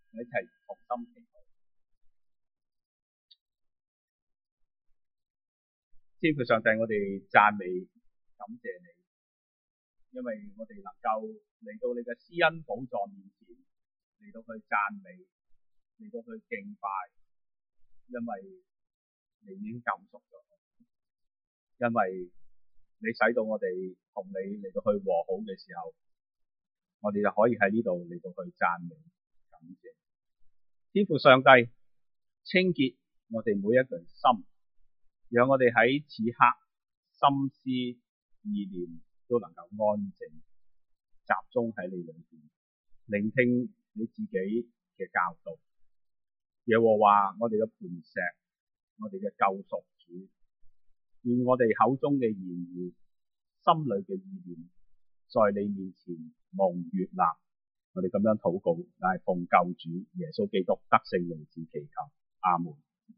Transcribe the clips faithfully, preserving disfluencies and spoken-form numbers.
我哋一齊同心祈禱。天父上帝，我哋讚美感謝你，因為我哋能夠嚟到你嘅施恩寶座面前，嚟到去讚美，嚟到去敬拜，因為你已經救贖咗我，因為你使到我哋同你嚟到去和好嘅時候，我哋就可以喺呢度嚟到去讚美感謝。天父上帝，清潔我哋每一個人心，讓我哋喺此刻心思意念都能夠安靜，集中喺你裏邊，聆聽你自己嘅教導。耶和華我哋嘅磐石，我哋嘅救贖主，願我哋口中嘅言語，心裏嘅意念，在你面前蒙悅納。我哋咁樣禱告，乃係奉救主耶穌基督得勝名字祈求，阿門。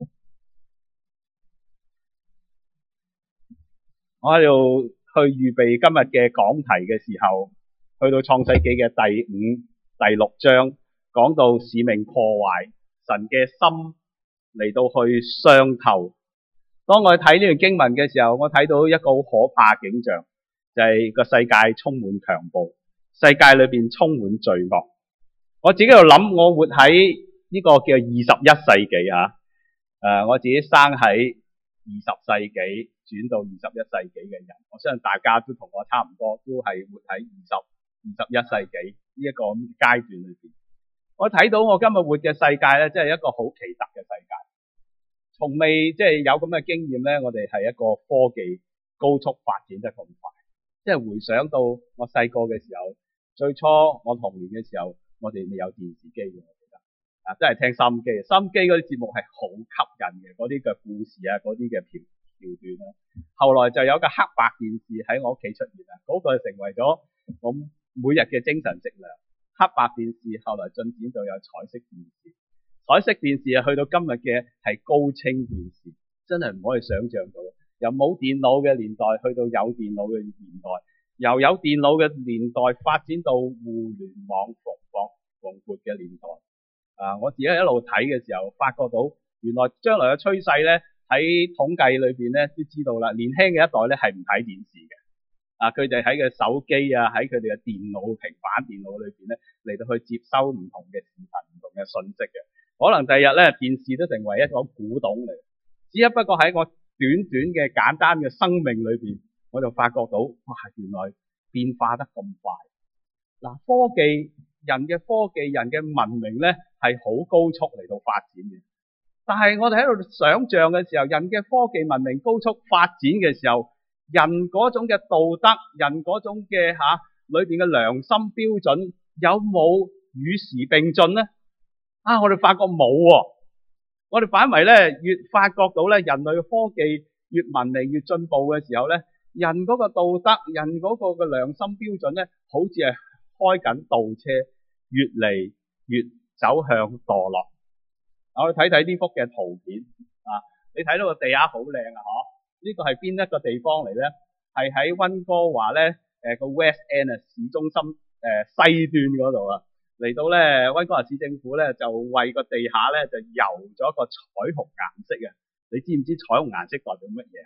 我喺度去預備今日嘅講題嘅時候，去到創世記嘅第五、第六章，講到使命破壞，神嘅心嚟到去傷透。當我睇呢段經文嘅時候，我睇到一個好可怕嘅景象，就係個世界充滿強暴，世界裏邊充滿罪惡。我自己喺度諗，我活喺呢個叫二十一世紀啊，誒，我自己生喺二十世紀轉到二十一世紀嘅人，我相信大家都同我差唔多，都係活喺二十、二十一世紀呢一個咁嘅階段裏邊。我睇到我今日活嘅世界咧，真係一個好奇特嘅世界，從未即係有咁嘅經驗咧。我哋係一個科技高速發展得咁快，即係回想到我細個嘅時候，最初我童年嘅時候，我哋未有電視機嘅，我記得啊，真係聽收音機，收音機嗰啲節目係好吸引嘅，嗰啲嘅故事啊，嗰啲嘅片橋段啦。後來就有個黑白電視喺我屋企出現啦，嗰個成為咗我每日嘅精神食糧。黑白電視後來進展到有彩色電視，彩色電視啊，去到今日嘅係高清電視，真係唔可以想象到，由冇電腦嘅年代去到有電腦嘅年代，由有電腦嘅年代發展到互聯網蓬勃蓬勃嘅年代。啊，我自己一路睇嘅時候，發覺到原來將來嘅趨勢咧，喺統計裏邊咧都知道啦，年輕嘅一代咧係唔睇電視嘅。啊！佢哋喺個手機啊，喺佢哋嘅電腦、平板電腦裏邊咧，嚟到去接收唔同嘅視頻、唔同嘅信息嘅。可能第日咧，電視都成為一個古董嚟。只不過喺我短短嘅簡單嘅生命裏邊，我就發覺到，哇！原來變化得咁快。嗱，科技人嘅科技人嘅文明咧係好高速嚟到發展嘅。但係我哋喺度想像嘅時候，人嘅科技文明高速發展嘅時候，人嗰種嘅道德，人嗰種嘅吓裏邊嘅良心標準，有冇與時並進呢？啊，我哋發覺冇喎。我哋反為咧，越發覺到咧，人類嘅科技越文明越進步嘅時候咧，人嗰個道德，人嗰個嘅良心標準咧，好似係開緊倒車，越嚟越走向墮落。我哋睇睇呢幅嘅圖片啊，你睇到個地下好靚啊，嗬？呢個係邊一個地方嚟咧？係喺溫哥華咧，誒個 West End 啊，市中心誒西端嗰度啊，嚟到咧溫哥華市政府咧就為個地下咧就油咗個彩虹顏色啊！你知唔知彩虹顏色代表乜嘢？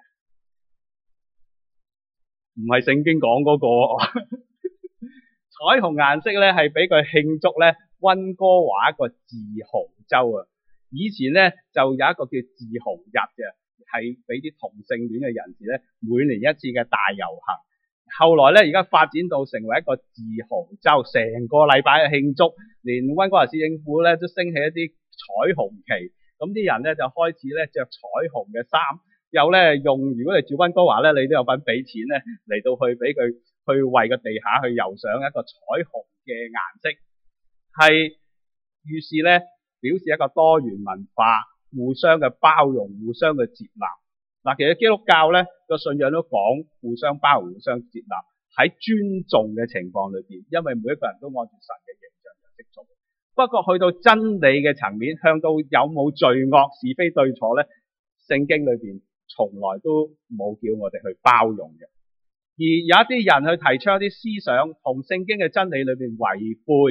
唔係聖經講嗰個，彩虹顏色咧係俾佢慶祝咧溫哥華一個自豪州啊！以前咧就有一個叫自豪日嘅。係俾啲同性戀嘅人士咧，每年一次嘅大遊行。後來咧，而家發展到成為一個自豪州，成個禮拜嘅慶祝，連溫哥華市政府咧都升起一啲彩虹旗。咁啲人咧就開始咧着彩虹嘅衫，有咧用。如果你住溫哥華咧，你都有份俾錢咧嚟到去俾佢去為個地下去油上一個彩虹嘅顏色，係於是咧表示一個多元文化。互相嘅包容，互相嘅接納。嗱，其實基督教咧個信仰都講互相包容、互相接納，喺尊重嘅情況裏邊，因為每一個人都按住神嘅形象嚟識做。不過去到真理嘅層面，向到有冇罪惡、是非對錯咧，聖經裏邊從來都冇叫我哋去包容嘅。而有一啲人去提倡一啲思想同聖經嘅真理裏邊違背，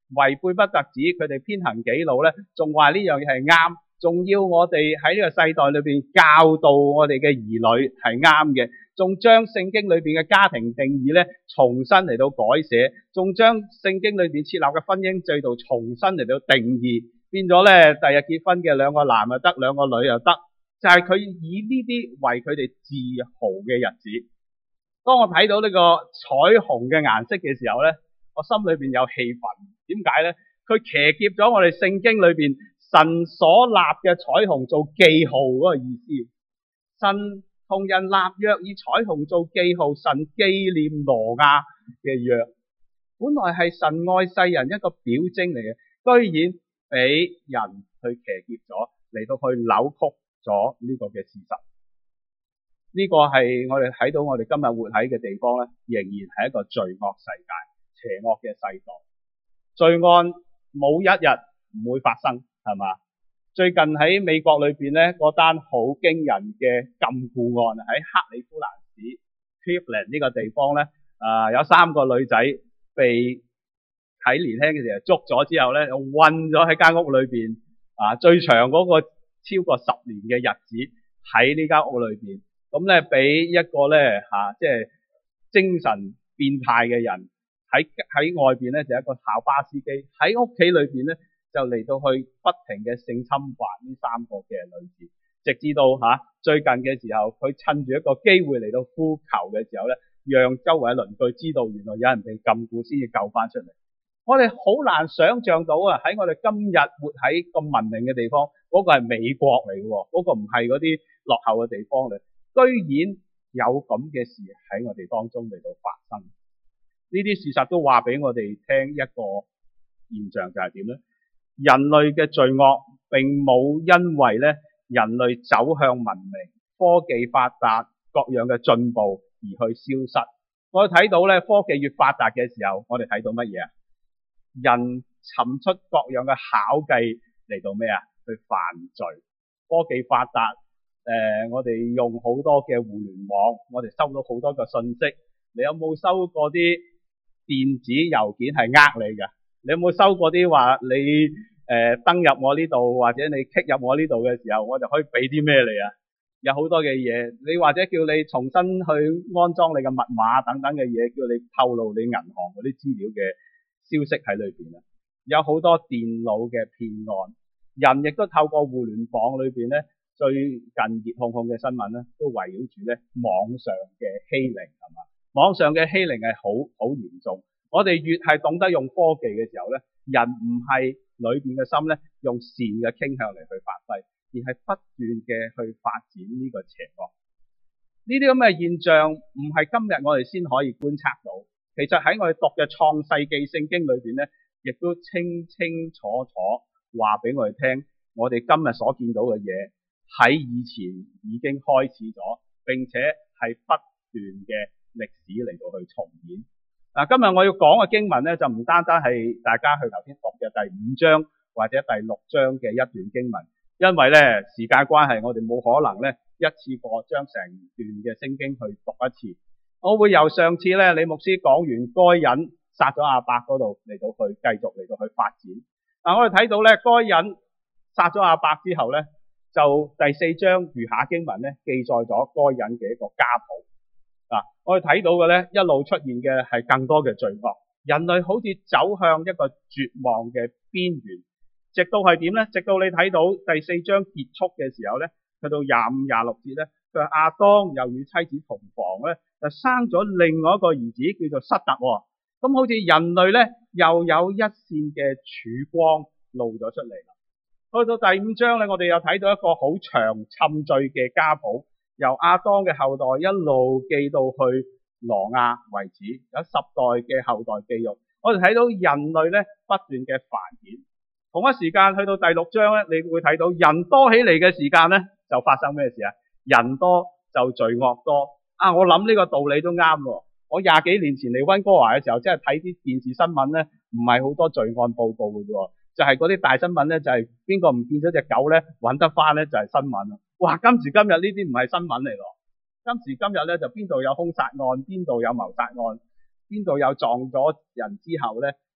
違背不特止，佢哋偏行己路咧，仲話呢樣嘢係啱，仲要我哋喺呢個世代裏邊教導我哋嘅兒女係啱嘅，仲將聖經裏邊嘅家庭定義咧重新嚟到改寫，仲將聖經裏邊設立嘅婚姻制度重新嚟到定義，變咗咧第日結婚嘅兩個男又得，兩個女又得，就係佢以呢啲為佢哋自豪嘅日子。當我睇到呢個彩虹嘅顏色嘅時候咧，我心裏邊有氣憤。點解咧？佢騎劫咗我哋聖經裏邊神所立嘅彩虹做記號嗰個意思。神同人立約以彩虹做記號，神紀念挪亞嘅約，本來係神愛世人一個表徵嚟嘅，居然俾人去騎劫咗，嚟到去扭曲咗呢個嘅事實。呢個係我哋睇到我哋今日活喺嘅地方咧，仍然係一個罪惡世界、邪惡嘅世代。罪案冇一日唔會發生，係嘛？最近喺美國裏邊咧，嗰單好驚人嘅禁錮案喺克里夫蘭市 Cleveland 呢個地方咧，啊、呃、有三個女仔被喺年輕嘅時候捉咗之後咧，韞咗喺間屋裏邊，啊最長嗰個超過十年嘅日子喺呢間屋裏邊。咁咧，俾一個咧嚇，即係精神變態嘅人喺喺外邊咧，就係一個校巴司機喺屋企裏邊咧，就嚟到去不停嘅性侵犯呢三個嘅女子，直至到嚇最近嘅時候，佢趁住一個機會嚟到呼求嘅時候咧，讓周圍鄰居知道原來有人被禁錮先至救翻出嚟。我哋好難想像到啊！喺我哋今日活喺咁文明嘅地方，嗰個係美國嚟嘅喎，嗰個唔係嗰啲落後嘅地方嚟。居然有咁嘅事喺我哋當中嚟到發生，呢啲事實都話俾我哋聽一個現象，就係點咧？人類嘅罪惡並冇因為咧人類走向文明、科技發達、各樣嘅進步而去消失。我哋睇到咧，科技越發達嘅時候，我哋睇到乜嘢啊？人尋出各樣嘅巧計嚟到咩啊？去犯罪。科技發達。誒、呃，我哋用好多嘅互聯網，我哋收到好多嘅信息。你有冇收過啲電子郵件係呃你㗎？你有冇收過啲話你誒、呃、登入我呢度，或者你 click 入我呢度嘅時候，我就可以俾啲咩你啊？有好多嘅嘢，你或者叫你重新去安裝你嘅密碼等等嘅嘢，叫你透露你銀行嗰啲資料嘅消息喺裏邊啊。有好多電腦嘅騙案，人亦都透過互聯網裏邊咧。最近熱烘烘嘅新聞咧，都圍繞住咧網上嘅欺凌，係嘛？網上嘅欺凌係好好嚴重。我哋越係懂得用科技嘅時候咧，人唔係裏邊嘅心咧用善嘅傾向嚟去發揮，而係不斷嘅去發展呢個邪惡。呢啲咁嘅現象唔係今日我哋先可以觀察到，其實喺我哋讀嘅創世記聖經裏邊咧，亦都清清楚楚話俾我哋聽，我哋今日所見到嘅嘢。喺以前已經開始咗，並且係不斷嘅歷史嚟到去重演。嗱，今日我要講嘅經文咧，就唔單單係大家去頭先讀嘅第五章或者第六章嘅一段經文，因為咧時間關係，我哋冇可能咧一次過將成段嘅聖經去讀一次。我會由上次咧李牧師講完該隱殺咗亞伯嗰度嚟到去繼續嚟到去發展。嗱，我哋睇到咧該隱殺咗亞伯之後咧。就第四章餘下經文咧，記載咗該隱嘅一個家譜。嗱，我哋睇到嘅咧，一路出現嘅係更多嘅罪惡，人類好似走向一個絕望嘅邊緣，直到係點咧？直到你睇到第四章結束嘅時候咧，去到廿五、廿六節咧，佢話亞當又與妻子同房咧，就生咗另外一個兒子叫做塞特。咁好似人類咧又有一線嘅曙光露咗出嚟啦。去到第五章咧，我哋又睇到一個好長沉醉嘅家譜，由亞當嘅後代一路記到去挪亞為止，有十代嘅後代記錄。我哋睇到人類咧不斷嘅繁衍。同一時間去到第六章咧，你會睇到人多起嚟嘅時間咧，就發生咩事啊？人多就罪惡多啊！我諗呢個道理都啱喎。我廿幾年前嚟溫哥華嘅時候，即係睇啲電視新聞咧，唔係好多罪案報告嘅啫。就係嗰啲大新聞咧，就係邊個唔見咗隻狗咧，揾得翻咧就係新聞啦。哇！今時今日呢啲唔係新聞嚟咯。今時今日咧就邊度有兇殺案，邊度有謀殺案，邊度有撞咗人之後咧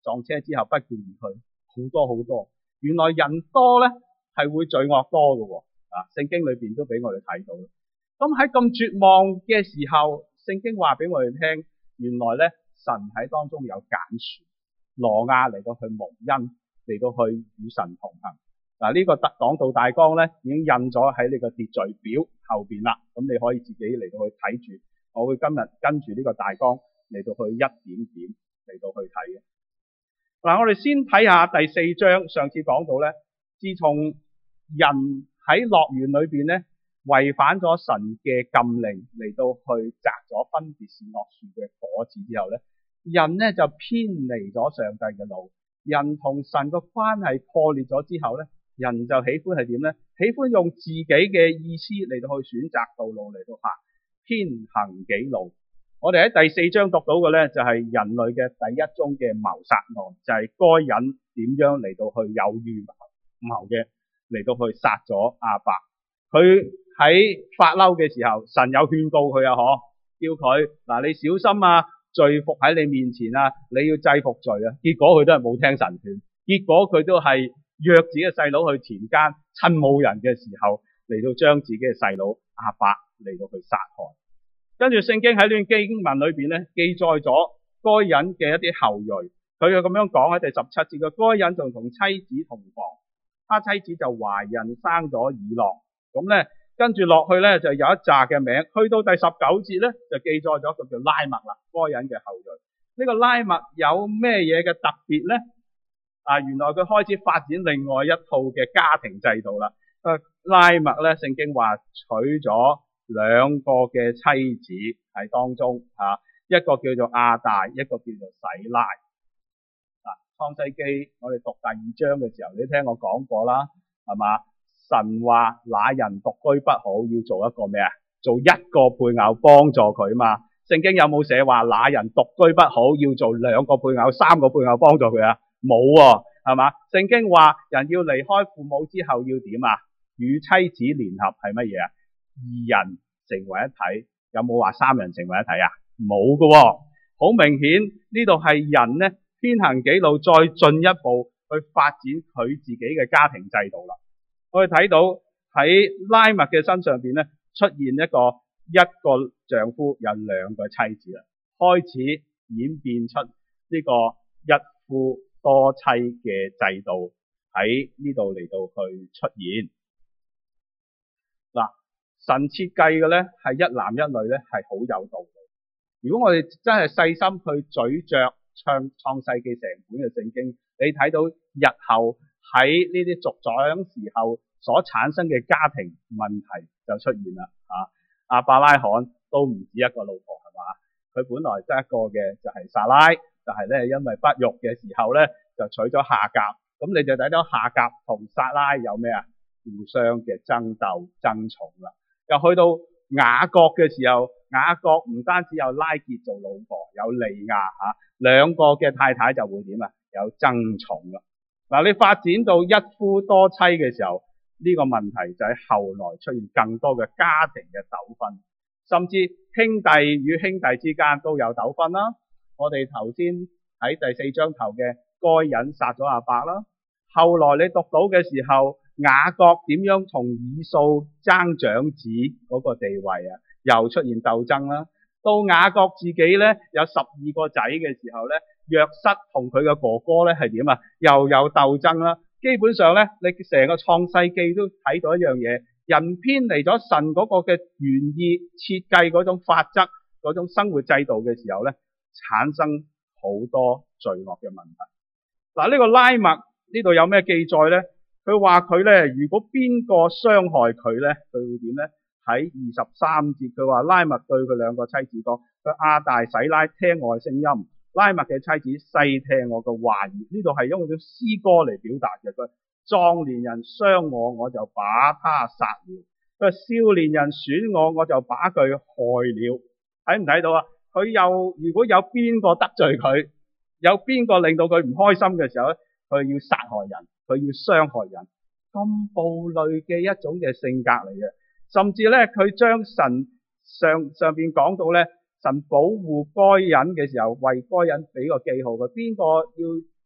撞車之後不顧而去，好多好多。原來人多咧係會罪惡多嘅喎，啊，聖經裏邊都俾我哋睇到。咁喺咁絕望嘅時候，聖經話俾我哋聽，原來咧神喺當中有揀選，挪亞嚟到去蒙恩，嚟到去與神同行。嗱，呢個特講道大綱咧已經印咗喺呢個秩序表後邊啦，咁你可以自己嚟到去睇住。我會今日跟住呢個大綱嚟到去一點點嚟到去睇嘅。嗱，我哋先睇下第四章，上次講到咧，自從人喺樂園裏邊咧違反咗神嘅禁令，嚟到去摘咗分別善惡樹嘅果子之後咧，人咧就偏離咗上帝嘅路，人同神個關係破裂咗之後咧，人就喜歡係點咧？喜歡用自己嘅意思嚟到去選擇道路嚟到行，偏行己路。我哋喺第四章讀到嘅咧就係人類嘅第一宗嘅謀殺案，就係該隱點樣嚟到去有預謀嘅嚟到去殺咗亞伯。佢喺發嬲嘅時候，神有勸告佢啊，嗬，叫佢嗱，你小心啊，罪伏喺你面前啊，你要制服罪啊。結果佢都係冇聽神勸，結果佢都係約自己嘅細佬去田間，趁冇人嘅時候嚟到將自己嘅細佬亞伯嚟到去殺害。跟住聖經喺呢段經文裏邊咧，記載咗該隱嘅一啲後裔，佢就咁樣講喺第十七節嘅，該隱仲同妻子同房，他妻子就懷孕生咗以諾。咁咧跟住落去咧就有一紮嘅名，去到第十九節咧就記載咗個叫拉麥啦，該隱嘅後裔。呢個拉麥有咩嘢嘅特別咧？啊，原來佢開始發展另外一套嘅家庭制度啦。誒，拉麥咧，聖經話娶咗兩個嘅妻子喺當中，啊，一個叫做亞大，一個叫做洗拉。啊，創世記我哋讀第二章嘅時候，你聽我講過啦，係嘛？神話那人獨居不好，要做一個咩啊？做一個配偶幫助佢嘛。聖經有冇寫話那人獨居不好，要做兩個配偶、三個配偶幫助佢啊？冇喎，係嘛？聖經話人要離開父母之後要點啊？與妻子聯合係乜嘢啊？二人成為一體。有冇話三人成為一體啊？冇㗎喎。好明顯呢度係人呢偏行己路，再進一步去發展佢自己嘅家庭制度啦。我哋睇到喺拉麥嘅身上邊咧，出現一個一個丈夫有兩個妻子啦，開始演變出呢個一夫多妻嘅制度喺呢度嚟到去出現。嗱，神設計嘅咧係一男一女咧係好有道理。如果我哋真係細心去咀嚼唱創世記成本嘅聖經，你睇到日後喺呢啲族長時候所產生嘅家庭問題就出現啦。啊，亞伯拉罕都唔止一個老婆係嘛？佢本來得一個嘅就係撒拉，就係咧因為不育嘅時候咧就娶咗夏甲。咁你就睇到夏甲同撒拉有咩啊？互相嘅爭鬥爭寵啦。又去到雅各嘅時候，雅各唔單止有拉結做老婆，有利亞嚇，兩個嘅太太就會點啊？有爭寵啦。嗱，你發展到一夫多妻嘅時候，呢個問題就喺後來出現更多嘅家庭嘅糾紛，甚至兄弟與兄弟之間都有糾紛啦。我哋頭先喺第四章頭嘅該隱殺咗亞伯啦，後來你讀到嘅時候，雅各點樣同以掃爭長子嗰個地位啊，又出現鬥爭啦。到雅各自己咧有十二個仔嘅時候咧，約瑟同佢嘅哥哥咧係點啊？又有鬥爭啦。基本上咧，你成個創世記都睇到一樣嘢，人偏離咗神嗰個嘅原意設計嗰種法則、嗰種生活制度嘅時候咧，產生好多罪惡嘅問題。嗱，呢個拉麥呢度有咩記載咧？佢話佢咧，如果邊個傷害佢咧，佢會點咧？喺二十三節，佢話拉麥對佢兩個妻子講：佢亞大洗拉聽我嘅聲音，拉麥嘅妻子細聽我嘅話語。呢度係用咗詩歌嚟表達嘅。佢壯年人傷我，我就把他殺了；佢少年人損我，我就把佢害了。睇唔睇到啊？佢又如果有邊個得罪佢，有邊個令到佢唔開心嘅時候咧，佢要殺害人，佢要傷害人，咁暴戾嘅一種嘅性格嚟嘅。甚至咧，佢將神上上邊講到咧，神保護該隱嘅時候，為該隱俾個記號嘅，邊個要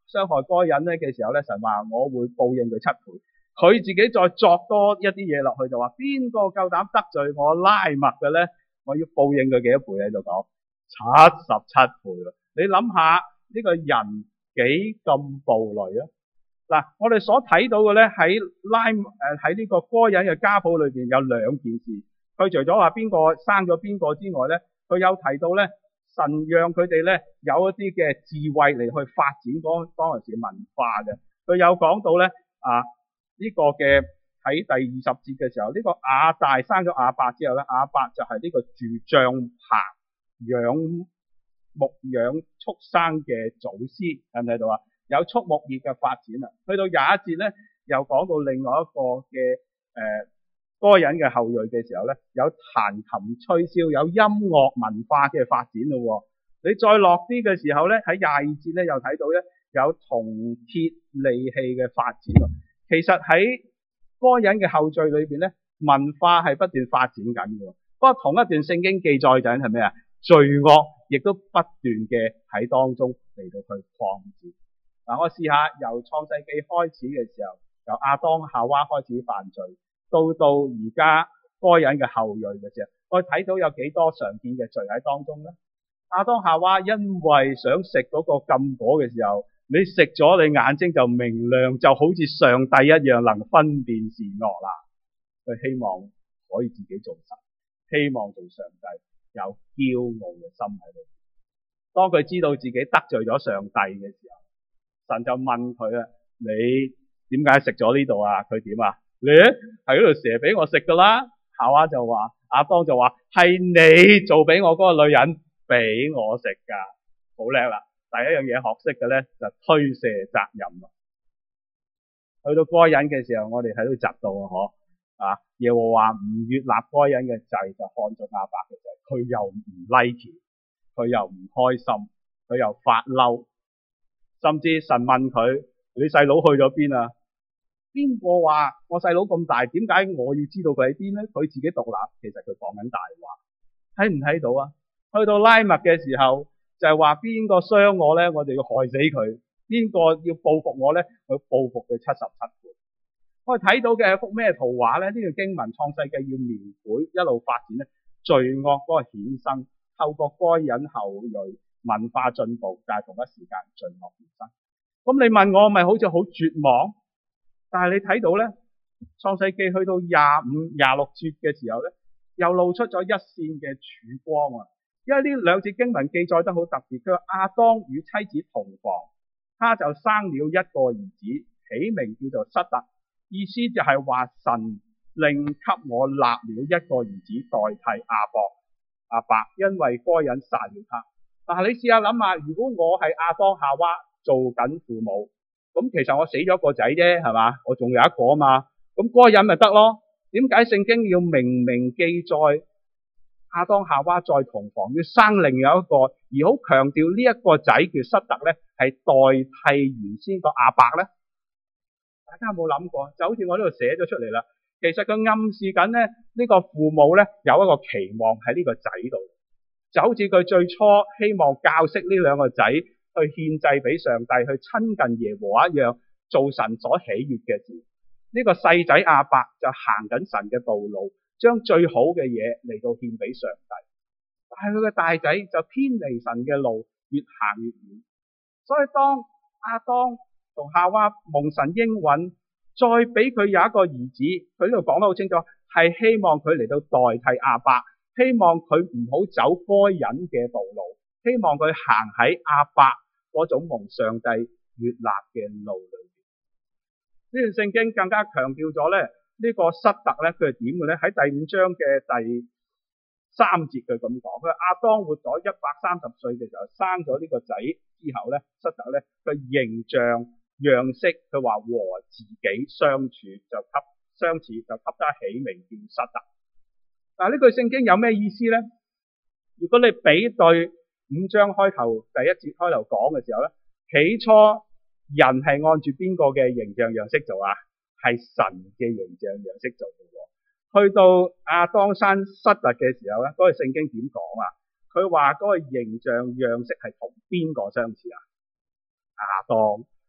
傷害該人咧嘅時候咧，神話我會報應佢七倍。佢自己再作多一啲嘢落去，就話邊個夠膽得罪我拉麥嘅咧，我要報應佢幾多倍喺度講七十七倍。你諗下呢個人幾咁暴戾啊！嗱，我哋所睇到嘅咧喺拉誒喺呢個該人嘅家譜裏邊有兩件事。佢除咗話邊個生咗邊個之外咧，佢有提到咧神讓佢哋咧有一啲嘅智慧嚟去發展嗰當時文化嘅。佢有講到咧啊呢個嘅喺第二十節嘅時候，呢個亞大生咗亞伯之後咧，亞伯就係呢個住帳棚養牧養畜生嘅祖師，睇唔睇到啊？有畜牧業嘅發展啊。去到廿一節咧，又講到另外一個嘅誒該人嘅後裔嘅時候咧，有彈琴吹簫，有音樂文化嘅發展咯。你再落啲嘅時候咧，喺廿二節咧又睇到咧有銅鐵利器嘅發展。其實喺該人嘅後裔裏邊咧，文化係不斷發展緊嘅。不過同一段聖經記載緊係咩啊？罪惡亦都不斷嘅喺當中嚟到去擴展。嗱，我試下由創世記開始嘅時候，由亞當夏娃開始犯罪，到到而家該人嘅後裔嘅時候，我睇到有幾多常見嘅罪喺當中咧？亞當夏娃因為想食嗰個禁果嘅時候，你食咗你眼睛就明亮，就好似上帝一樣能分辨善惡啦。佢希望可以自己做神，希望做上帝，有驕傲嘅心喺度。當佢知道自己得罪咗上帝嘅時候，神就問佢啊：你點解食咗呢度啊？佢點啊？你係嗰條蛇俾我食噶啦。夏娃就話，亞當就話係你做俾我嗰個女人俾我食噶。好叻啦！第一樣嘢學識嘅咧就推卸責任啦。去到該人嘅時候，我哋喺度窒到啊，嗬啊！耶和華唔悅納該人嘅祭，就看咗亞伯嘅祭，佢又唔 like， 佢又唔開心，佢又發嬲，甚至神問佢：你細佬去咗邊啊？邊個話我細佬咁大？點解我要知道佢喺邊咧？佢自己獨立，其實佢講緊大話，睇唔睇到啊？去到拉麥嘅時候，就係話邊個傷我咧，我就要害死佢；邊個要報復我咧，我要報復佢七十七倍。我哋睇到嘅係一幅咩圖畫咧？呢段經文創世記要描繪一路發展咧，罪惡嗰個衍生，透過該人後裔文化進步，但係同一時間罪惡衍生。咁你問我咪好似好絕望？但係你睇到咧，創世記去到廿五、廿六節嘅時候咧，又露出咗一線嘅曙光啊！因為呢兩節經文記載得好特別，佢話亞當與妻子同房，他就生了一個兒子，起名叫做失特。意思就係話神另給我立了一個兒子代替亞伯，亞伯因為該人殺了他。但係你試下諗下，如果我係亞當夏娃做緊父母，咁其實我死咗個仔啫，係嘛？我仲有一個啊嘛，咁該人咪得咯？點解聖經要明明記載亞當夏娃再同房，要生另有一個，而好強調呢一個仔叫失特咧，係代替原先個亞伯咧？大家有冇諗過？就好似我呢度寫咗出嚟啦。其實佢暗示緊咧，呢個父母咧有一個期望喺呢個仔度，就好似佢最初希望教識呢兩個仔去獻祭俾上帝，去親近耶和華一樣，做神所喜悅嘅事。呢個細仔亞伯就行緊神嘅道路，將最好嘅嘢嚟到獻俾上帝。但係佢嘅大仔就偏離神嘅路，越行越遠。所以當亞當同夏娃蒙神應允，再俾佢有一個兒子，佢呢度講得好清楚，係希望佢嚟到代替亞伯，希望佢唔好走該人嘅道路，希望佢行喺亞伯嗰種蒙上帝悅納嘅路裏邊。呢段聖經更加強調咗咧，呢個失特咧佢係點嘅咧？喺第五章嘅第三節佢咁講，佢話亞當活咗一百三十歲嘅時候，生咗呢個仔之後咧，失特咧佢形象樣式，佢話和自己相處就給相似，就給他起名叫失特。但係呢句聖經有咩意思咧？如果你比對五章開頭第一節開頭講嘅時候咧，起初人係按住邊個嘅形象樣式做啊？係神嘅形象樣式做嘅。去到亞當生失特嘅時候咧，嗰個聖經點講啊？佢話嗰個形象樣式係同邊個相似啊？亞當。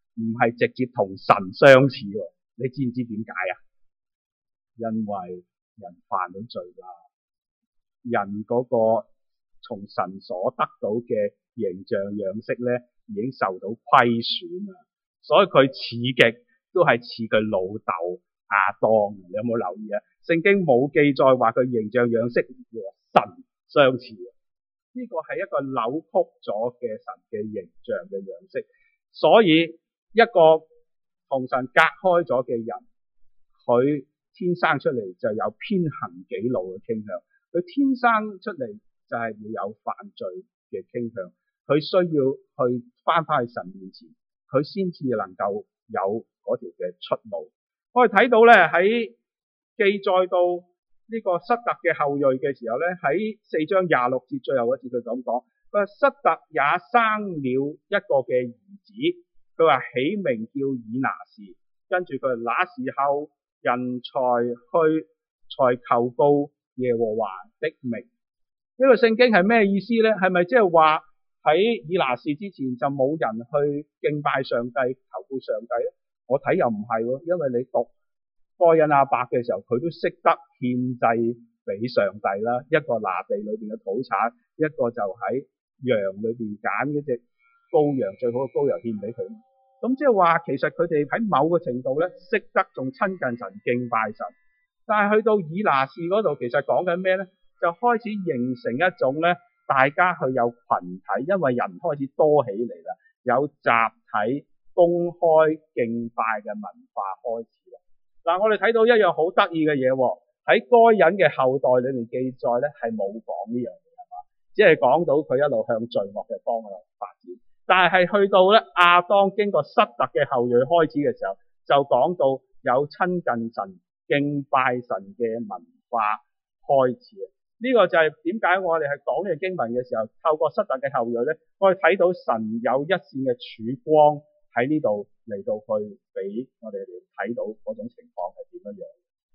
唔係直接同神相似喎。你知唔知點解啊？因為人犯咗罪啦，人嗰個從神所得到嘅形象樣式咧，已經受到虧損啦，所以佢似極都係似佢老豆亞當。你有冇留意啊？聖經冇記載話佢形象樣式和神相似，呢個係一個扭曲咗嘅神嘅形象嘅樣式。所以一個同神隔開咗嘅人，佢天生出嚟就有偏行己路嘅傾向，佢天生出嚟就係會有犯罪嘅傾向，佢需要去翻返去神面前，佢先至能夠有嗰條嘅出路。我哋睇到咧，喺記載到呢個失特嘅後裔嘅時候咧，喺四章廿六節最後一節佢咁講，佢話失特也生了一個嘅兒子，佢話起名叫以拿士，跟住佢話那時候人才去才求告耶和華的名。呢個聖經係咩意思咧？係咪即係話喺以拿士之前就冇人去敬拜上帝求告上帝咧？我睇又唔係喎，因為你讀該隱亞伯嘅時候，佢都識得獻祭俾上帝啦。一個拿地裏邊嘅土產，一個就喺羊裏邊揀嗰隻羔羊，最好嘅羔羊獻俾佢。咁即係話，其實佢哋喺某個程度咧，識得仲親近神、敬拜神。但係去到以拿士嗰度，其實講緊咩咧？就開始形成一種咧，大家去有群體，因為人開始多起嚟啦，有集體公開敬拜嘅文化開始啦。嗱，我哋睇到一樣好得意嘅嘢喎，喺該隱嘅後代裏面記載咧，係冇講呢樣嘢係嘛，只係講到佢一路向罪惡嘅方向發展。但係係去到咧亞當經過失特嘅後裔開始嘅時候，就講到有親近神、敬拜神嘅文化開始啊！呢個就係點解我哋係講呢個經文嘅時候，透過失特嘅後裔咧，我哋睇到神有一線嘅曙光喺呢度嚟到去俾我哋睇到嗰種情況係點樣樣。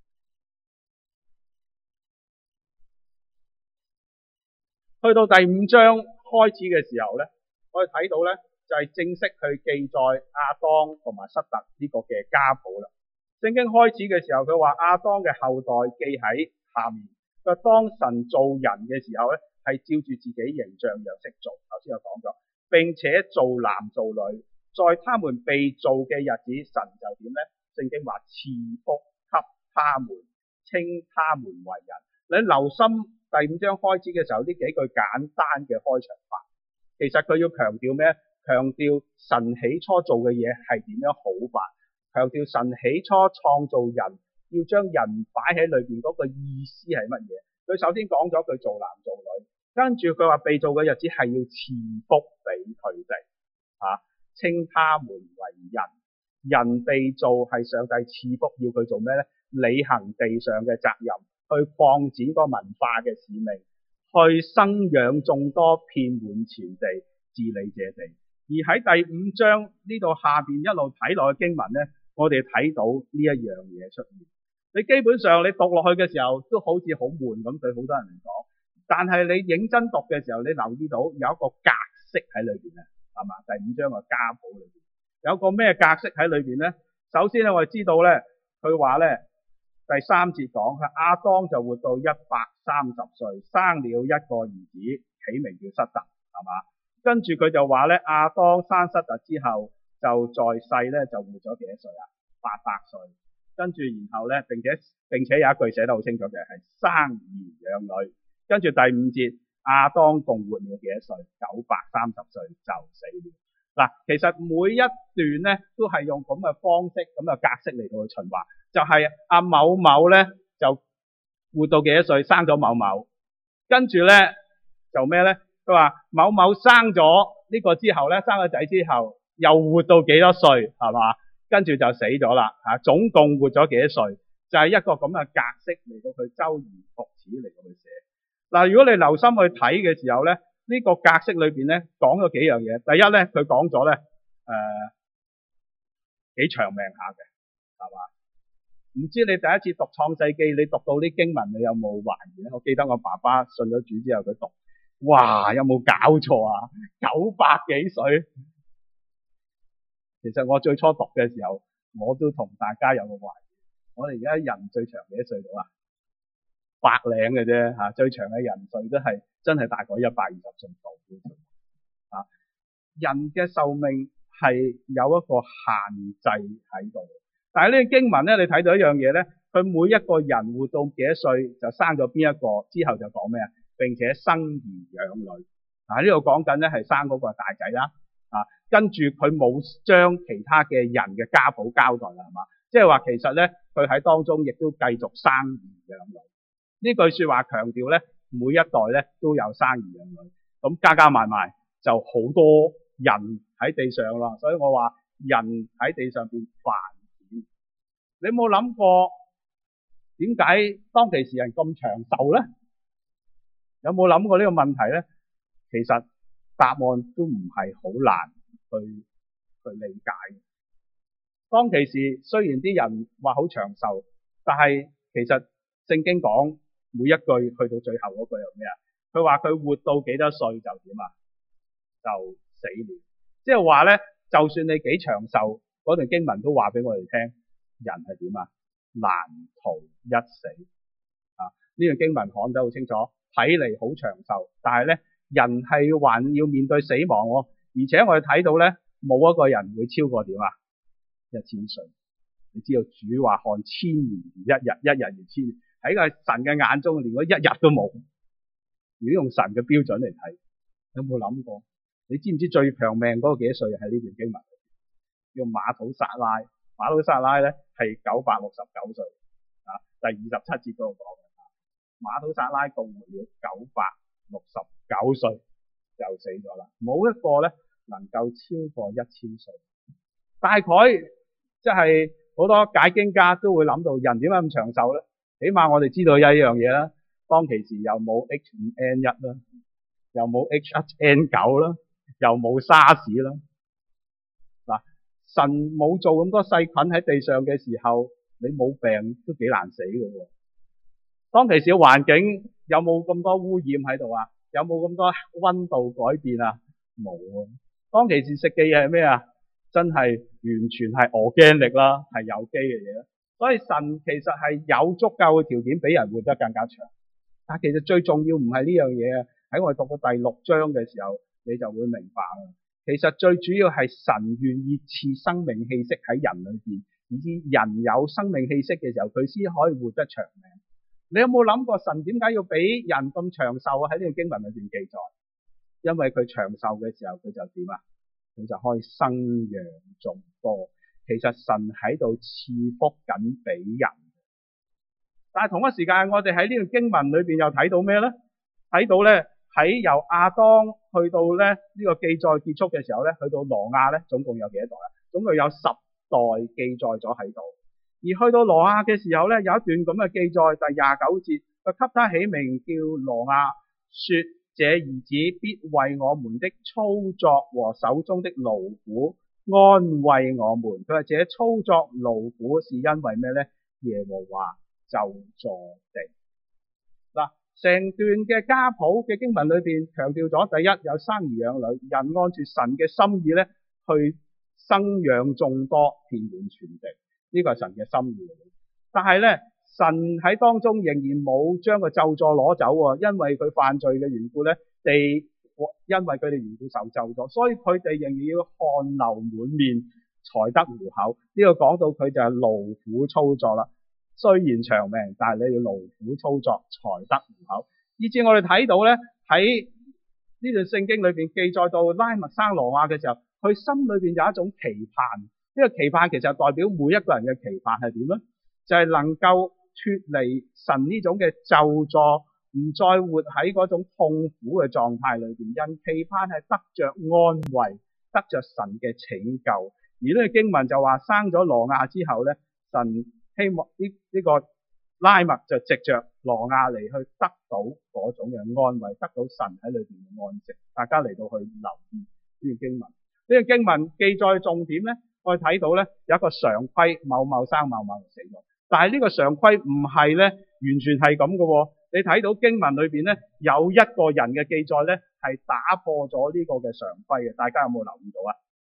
去到第五章開始嘅時候咧，我哋睇到咧就係正式去記載亞當同埋失特呢個嘅家譜啦。聖經開始嘅時候，佢話亞當嘅後代記喺下面。佢話當神造人嘅時候咧，係照住自己形象樣式做。頭先有講咗，並且造男造女，在他們被造嘅日子，神就點咧？聖經話賜福給他們，稱他們為人。你留心第五章開始嘅時候，呢幾句簡單嘅開場白，其實佢要強調咩？強調神起初做嘅嘢係點樣好法，強調神起初創造人，要將人擺喺裏邊嗰個意思係乜嘢？佢首先講咗佢做男做女，跟住佢話被造嘅日子係要賜福俾佢哋，啊，稱他們為人。人被造係上帝賜福，要佢做咩咧？履行地上嘅責任，去擴展個文化嘅使命，去生養眾多，遍滿全地，治理這地。而喺第五章呢度下邊一路睇落嘅經文咧，我哋睇到呢一樣嘢出現。你基本上你讀落去嘅時候都好似好悶咁，對好多人嚟講。但係你認真讀嘅時候，你留意到有一個格式喺裏邊啊，係嘛？第五章嘅家譜裏邊有個咩格式喺裏邊咧？首先咧，我哋知道咧，佢話咧第三節講，亞當就活到一百三十歲，生了一個兒子，起名叫失特，係嘛？跟住佢就話咧，亞當生失特之後，就在世咧就活咗幾多歲啊？八百歲。跟住然後咧，並且並且有一句寫得好清楚嘅係生兒養女。跟住第五節，亞當共活了幾多歲？九百三十歲就死了。嗱，其實每一段咧都係用咁嘅方式、咁嘅格式嚟到去循環，就係、是、阿某某咧就活到幾多歲，生咗某某，跟住咧就咩咧？佢話某某生咗呢個之後咧，生咗仔之後又活到幾多歲，係嘛？跟住就死咗啦，吓，總共活咗幾多歲？就係、是、一個咁嘅格式嚟到去周而復始嚟到去寫。嗱，如果你留心去睇嘅時候咧，呢、這個格式裏邊咧講咗幾樣嘢。第一咧，佢講咗咧，誒、呃，幾長命下嘅，係嘛？唔知你第一次讀創世記，你讀到啲經文，你有冇懷疑咧？我記得我爸爸信咗主之後，佢讀，哇，有冇搞錯啊？九百幾歲。 其實我最初讀嘅時候，我都同大家有個懷疑。我哋而家人最長幾多歲到啊？百零嘅啫嚇，最長嘅人歲都係真係大概一百二十歲到嘅啊。人嘅壽命係有一個限制喺度，但係呢個經文咧，你睇到一樣嘢咧，佢每一個人活到幾多歲就生咗邊一個，之後就講咩啊？並且生兒養女。啊，呢度講緊咧係生嗰個大仔啦。啊，跟住佢冇將其他嘅人嘅家譜交代啦，係嘛？即係話其實咧，佢喺當中亦都繼續生兒養女。呢句說話強調咧，每一代咧都有生兒養女，咁加加埋埋就好多人喺地上啦。所以我話人喺地上邊繁衍。你有冇諗過點解當其時人咁長壽咧？有冇諗過呢個問題咧？其實答案都唔係好難去去理解。當其時雖然啲人話好長壽，但係其實聖經講每一句去到最後嗰句係咩啊？佢話佢活到幾多歲就點啊？就死了。即係話咧，就算你幾長壽，嗰段經文都話俾我哋聽，人係點啊？難逃一死啊！呢段經文講得好清楚，睇嚟好長壽，但係咧，人係還要面對死亡喎。而且我哋睇到咧，冇一個人會超過點啊？一千歲。你知道主話看千年如一日，一日如千年。喺個神嘅眼中，連嗰一日都冇。如果用神嘅標準嚟睇，有冇諗過？你知唔知最長命嗰個幾多歲？喺呢段經文叫馬土撒拉。馬土撒拉咧係九百六十九歲啊。第二十七節嗰度講嘅，馬土撒拉共活了九百六十九歲就死咗啦。冇一個咧能夠超過一千歲。大概即係好多解經家都會諗到，人點解咁長壽咧？起碼我哋知道有一樣嘢啦，當其時又冇 H 五 N 一啦，又冇 H 一 N 九啦，又冇沙士啦。嗱，神冇做咁多細菌喺地上嘅時候，你冇病都幾難死㗎喎。當其時嘅環境有冇咁多污染喺度啊？有冇咁多溫度改變啊？冇啊。當其時食嘅嘢係咩啊？真係完全係 organic 啦，係有機嘅嘢啦。所以神其實係有足夠嘅條件俾人活得更加長。但其實最重要唔係呢樣嘢啊！喺我哋讀到第六章嘅時候，你就會明白啦。其實最主要係神願意賜生命氣息喺人裏邊，以至人有生命氣息嘅時候，佢先可以活得長命。你有冇諗過神點解要俾人咁長壽啊？喺呢個經文裏邊記載，因為佢長壽嘅時候，佢就點啊？佢就可以生養眾多。其實神喺度賜福緊俾人，但係同一時間，我哋喺呢段經文裏邊又睇到咩咧？睇到咧喺由亞當去到咧呢個記載結束嘅時候咧，去到挪亞咧，總共有幾多代啊？總共有十代記載咗喺度。而去到挪亞嘅時候咧，有一段咁嘅記載，第廿九節，佢給他起名叫挪亞，說這兒子必為我們的操作和手中的勞苦安慰我們。佢話這操作勞苦是因為咩咧？耶和華咒詛地。嗱，成段嘅家譜嘅經文裏邊強調咗，第一有生兒養女，人按住神嘅心意咧去生養眾多，遍滿全地，呢個係神嘅心意嚟嘅。但係咧，神喺當中仍然冇將個咒詛攞走喎，因為佢犯罪嘅緣故咧，地因為佢哋緣故受咒咗，所以佢哋仍然要汗流滿面才得糊口。呢個講到佢就係勞苦操作啦。雖然長命，但係你要勞苦操作才得糊口。以至我哋睇到咧，喺呢段聖經裏邊記載到拉麥生挪亞嘅時候，佢心裏邊有一種期盼。呢個期盼其實代表每一個人嘅期盼係點咧？就係能夠脫離神呢種嘅咒詛，唔再活喺嗰種痛苦嘅狀態裏邊。因期盼係得着安慰，得着神嘅拯救。而呢個經文就話生咗挪亞之後咧，神希望呢呢個拉麥就藉着挪亞嚟去得到嗰種嘅安慰，得到神喺裏邊嘅安息。大家嚟到去留意呢段經文。呢段經文記載重點咧，我哋睇到咧有一個常規，某某生某某死咗。但係呢個常規唔係咧完全係咁嘅。你睇到經文裏邊咧有一個人嘅記載咧係打破咗呢個嘅常規嘅。大家有冇留意到啊？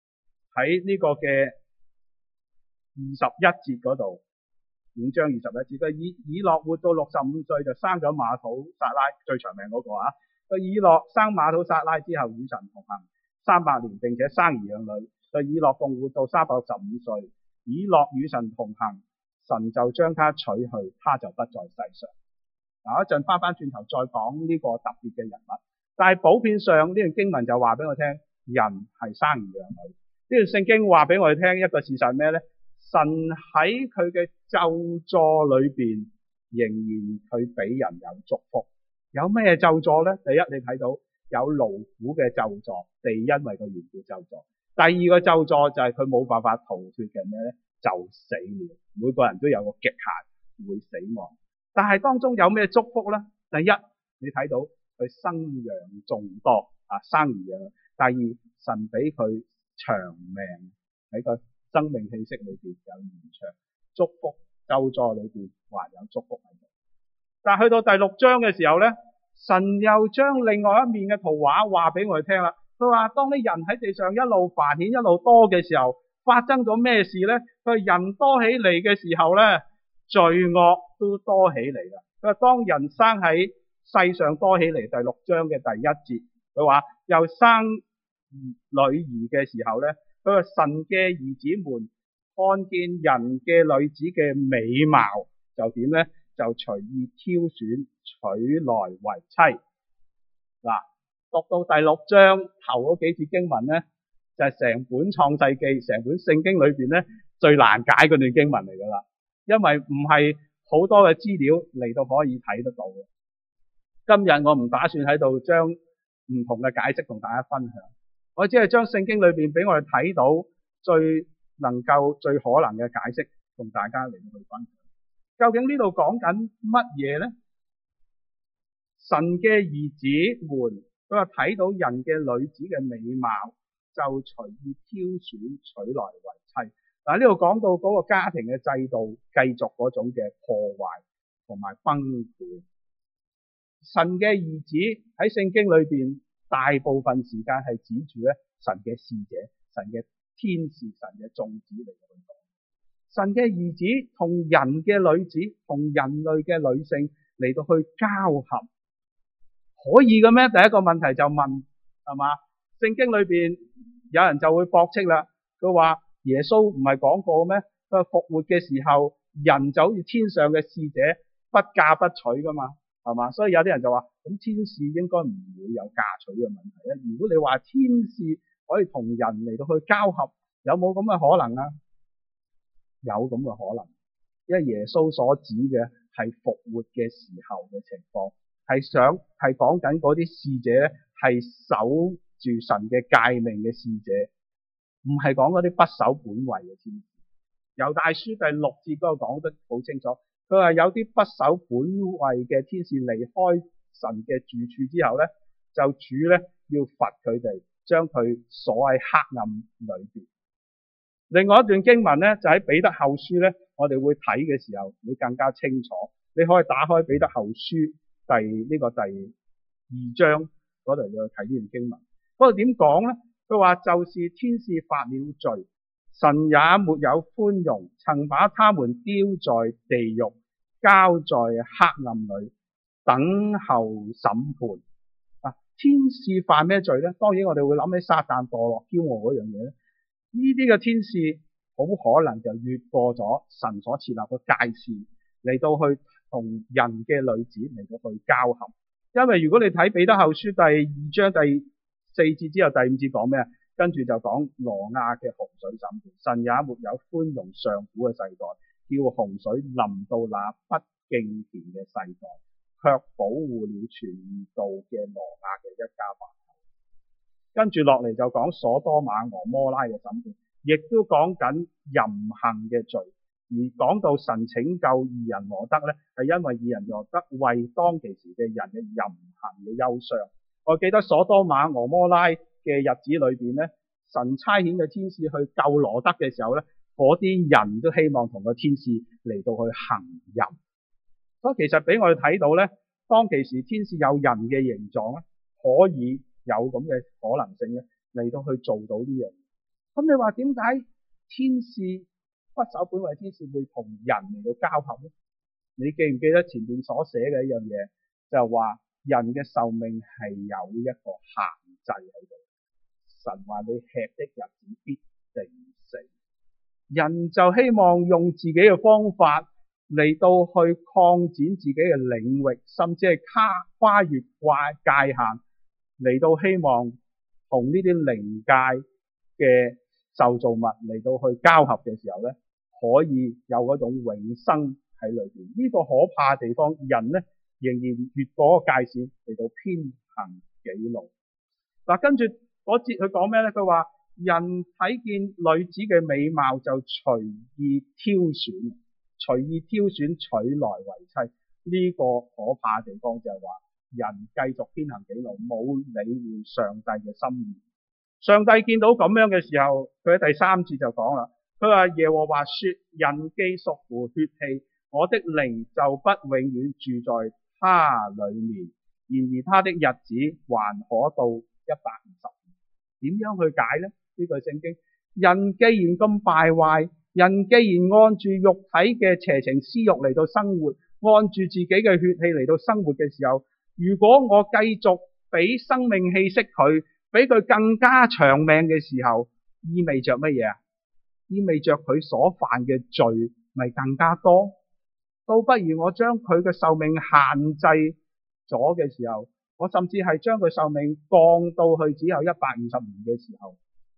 喺呢個嘅二十一節嗰度，五章二十一節，佢以以諾活到六十五歲就生咗馬土撒拉，最長命嗰個啊。佢以諾生馬土撒拉之後與神同行三百年，並且生兒養女。佢以諾共活到三百六十五歲，以諾與神同行，神就將他取去，他就不在世上。嗱，一陣翻翻轉頭再講呢個特別嘅人物，但係普遍上呢段經文就話俾我聽，人係生兒養女。呢段聖經話俾我哋聽一個事實咩咧？神喺佢嘅咒詛裏邊，仍然佢俾人有祝福。有咩咒詛咧？第一，你睇到有勞苦嘅咒詛，地因為個緣故咒詛。第二個咒詛就係佢冇辦法逃脫嘅咩咧？就死了。每個人都有個極限會死亡，但係當中有咩祝福咧？第一，你睇到佢生養眾多啊，生兒養女。第二，神俾佢長命，喺個生命氣息裏邊有延長祝福，咒詛裏邊還有祝福喺度。但係去到第六章嘅時候咧，神又將另外一面嘅圖畫話俾我哋聽啦。佢話當啲人喺地上一路繁衍一路多嘅時候，發生咗咩事咧？佢話人多起嚟嘅時候咧，罪惡都多起嚟啦。佢話當人生喺世上多起嚟，第六章嘅第一節，佢話又生女兒嘅時候咧，佢話神嘅兒子們看見人嘅女子嘅美貌，就點咧？就隨意挑選，取來為妻。嗱，讀到第六章頭嗰幾節經文咧，就係成本創世記、成本聖經裏邊咧最難解嗰段經文嚟噶啦，因為唔係好多嘅資料嚟到可以睇得到嘅。今日我唔打算喺度將唔同嘅解釋同大家分享，我只係將聖經裏邊俾我哋睇到最能夠、最可能嘅解釋同大家嚟到去分享。究竟呢度講緊乜嘢咧？神嘅兒子們，佢話睇到人嘅女子嘅美貌，就隨意挑選，取來為妻。嗱，呢度講到嗰個家庭嘅制度繼續嗰種嘅破壞同埋崩潰。神嘅兒子喺聖經裏邊大部分時間係指住咧神嘅使者、神嘅天使、神嘅眾子嚟到講。神嘅兒子同人嘅女子、同人類嘅女性嚟到去交合，可以嘅咩？第一個問題就問，係嘛？聖經裏邊有人就會駁斥啦。佢話耶穌唔係講過咩？佢話復活嘅時候，人就好似天上嘅使者，不嫁不娶噶嘛，係嘛？所以有啲人就話，咁天使應該唔會有嫁娶嘅問題咧。如果你話天使可以同人嚟到去交合，有冇咁嘅可能啊？有咁嘅可能，因為耶穌所指嘅係復活嘅時候嘅情況，係想係講緊嗰啲使者咧係守住神嘅誡命嘅使者，唔係講嗰啲不守本位嘅天使。猶大書第六節嗰度講得好清楚，佢話有啲不守本位嘅天使離開神嘅住處之後咧，就主咧要罰佢哋，將佢鎖喺黑暗裏邊。另外一段經文咧，就喺彼得後書咧，我哋會睇嘅時候會更加清楚。你可以打開彼得後書第呢個第二章嗰度去睇呢段經文。嗰度點講咧？佢話就是天使犯了罪，神也沒有寬容，曾把他們丟在地獄，交在黑暗裏，等候審判。啊，天使犯咩罪咧？當然我哋會諗起撒旦墮落驕傲嗰樣嘢咧。呢啲嘅天使好可能就越過咗神所設立嘅界線，嚟到去同人嘅女子嚟到去交合。因為如果你睇彼得後書第二章第四節之後第五節講咩啊？跟住就講挪亞嘅洪水審判，神也沒有寬容上古嘅世代，叫洪水臨到那不敬虔嘅世代，卻保護了傳義道嘅挪亞嘅一家八口。跟住落嚟就講所多瑪俄摩拉嘅審判，亦都講緊淫行嘅罪。而講到神拯救義人羅得咧，係因為義人羅得為當其時嘅人嘅淫行嘅憂傷。我記得所多瑪俄摩拉嘅日子裏邊咧，神差遣嘅天使去救羅得嘅時候咧，嗰啲人都希望同個天使嚟到去行淫。所以其實俾我哋睇到咧，當其時天使有人嘅形狀咧，可以有咁嘅可能性咧，嚟到去做到呢樣。 咁你話點解天使不守本位天使會同人嚟到交合咧？你記唔記得前面所寫嘅一樣嘢，就係話人嘅壽命係有一個限制喺度。神話你吃的日子必定死，人就希望用自己嘅方法嚟到去擴展自己嘅領域，甚至係跨跨越怪界限，嚟到希望同呢啲靈界嘅受造物嚟到去交合嘅時候咧，可以有嗰種永生喺裏邊。呢、這個可怕嘅地方，人咧仍然越過個界線嚟到偏行己路。嗱，跟住嗰節佢講咩咧？佢話人睇見女子嘅美貌就隨意挑選，隨意挑選娶來為妻。呢、這個可怕嘅地方就係話人繼續偏行己路，冇理會上帝嘅心意。上帝見到咁樣嘅時候，佢喺第三節就講啦，佢話耶和華說：人既屬乎血氣，我的靈就不永遠住在他裏面，然而他的日子還可到一百二十年。點樣去解呢？呢句聖經，人既然咁敗壞，人既然按住肉體嘅邪情私欲嚟到生活，按住自己嘅血氣嚟到生活嘅時候，如果我繼續俾生命氣息佢，俾佢更加長命嘅時候，意味着乜嘢啊？意味着佢所犯嘅罪咪更加多？倒不如我將佢嘅壽命限制咗嘅時候，我甚至係將佢壽命降到去只有一百二十年嘅時候，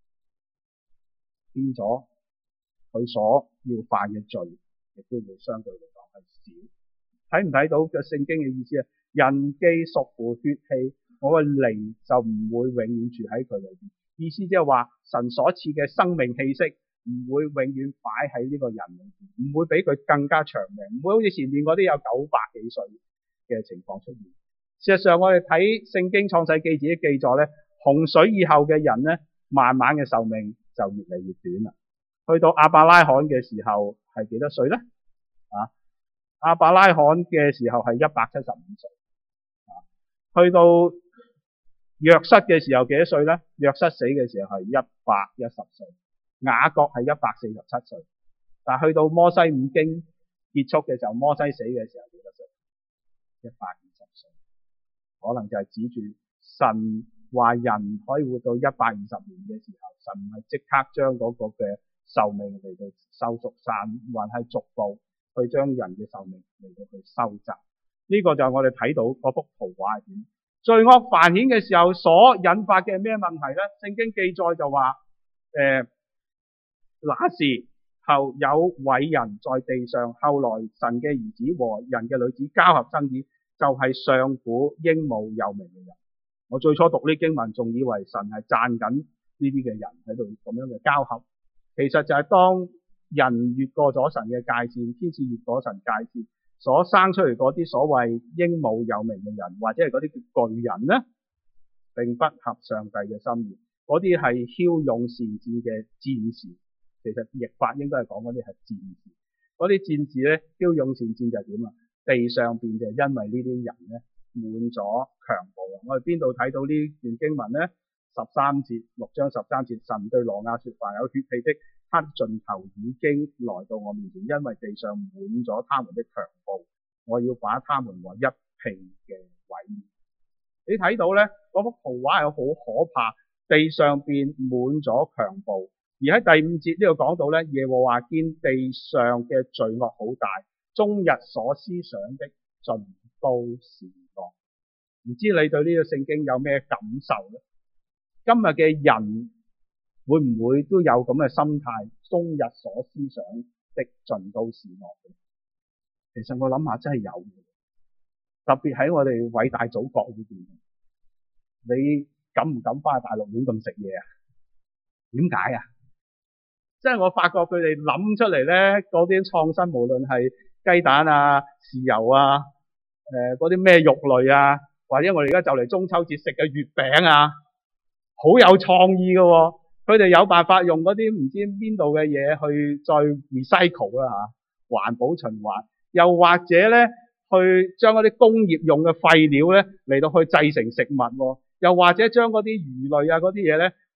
變咗佢所要犯嘅罪亦都會相對嚟講係少。睇唔睇到嘅聖經嘅意思啊？人既屬乎血氣，我嘅靈就唔會永遠住喺佢裏邊。意思即係話神所賜嘅生命氣息唔會永遠擺喺呢個人裏邊，唔會俾佢更加長命，唔會好似前面嗰啲有九百幾歲嘅情況出現。事實上我哋睇聖經創世記自己記載咧，洪水以後嘅人咧，慢慢嘅壽命就越嚟越短啦。去到亞伯拉罕嘅時候係幾多歲咧？啊，亞伯拉罕嘅時候係一百七十五歲。啊，去到約瑟嘅時候幾多歲咧？約瑟死嘅時候係一百一十歲，雅各係一百四十七歲。但係去到摩西五經結束嘅時候，摩西死嘅時候幾多歲？一百二十歲。可能就係指住神話人可以活到一百二十年嘅時候，神唔係即刻將嗰個嘅壽命嚟到收縮散，還係逐步去將人嘅壽命嚟到去收窄。呢、這個就係我哋睇到嗰幅圖畫係點。罪惡繁衍嘅時候所引發嘅咩問題咧？聖經記載就話，誒、呃，那時後有偉人在地上，後來神嘅兒子和人嘅女子交合生子，就係、是、上古英武有名嘅人。我最初讀呢經文，仲以為神係讚緊呢啲嘅人喺度咁樣嘅交合，其實就係當人越過咗神嘅界線，天使越過神界線，所生出嚟嗰啲所謂英武有名嘅人，或者係嗰啲叫巨人咧，並不合上帝嘅心意。嗰啲係驍勇善戰嘅戰士，其實譯法應該係講嗰啲係戰士。嗰啲戰士咧，驍勇善戰就係點啊？地上邊就因為呢啲人咧滿咗強暴啊！我哋邊度睇到呢段經文咧？十三節，六章十三節，神對挪亞說：凡有血氣的，他盡頭已經來到我面前，因為地上滿咗他們的強暴，我要把他們和一併嘅毀滅。你睇到咧，嗰幅圖畫係好可怕，地上邊滿咗強暴，而喺第五節呢度講到咧，耶和華見地上嘅罪惡好大，終日所思想的盡都是惡。唔知你對呢個聖經有咩感受咧？今日嘅人會唔會都有咁嘅心態？終日所思想的盡都是惡。其實我諗下真係有嘅，特別喺我哋偉大祖國裏邊，你敢唔敢翻去大陸亂咁食嘢啊？點解啊？即係我發覺佢哋諗出嚟咧，嗰啲創新，無論係雞蛋啊、豉油啊、誒嗰啲咩肉類啊，或者我哋而家就嚟中秋節食嘅月餅啊，好有創意嘅喎。佢哋有辦法用嗰啲唔知邊度嘅嘢去再 recycle 啦嚇，環保循環。又或者咧，去將嗰啲工業用嘅廢料咧嚟到去製成食物喎。又或者將嗰啲魚類啊嗰啲嘢咧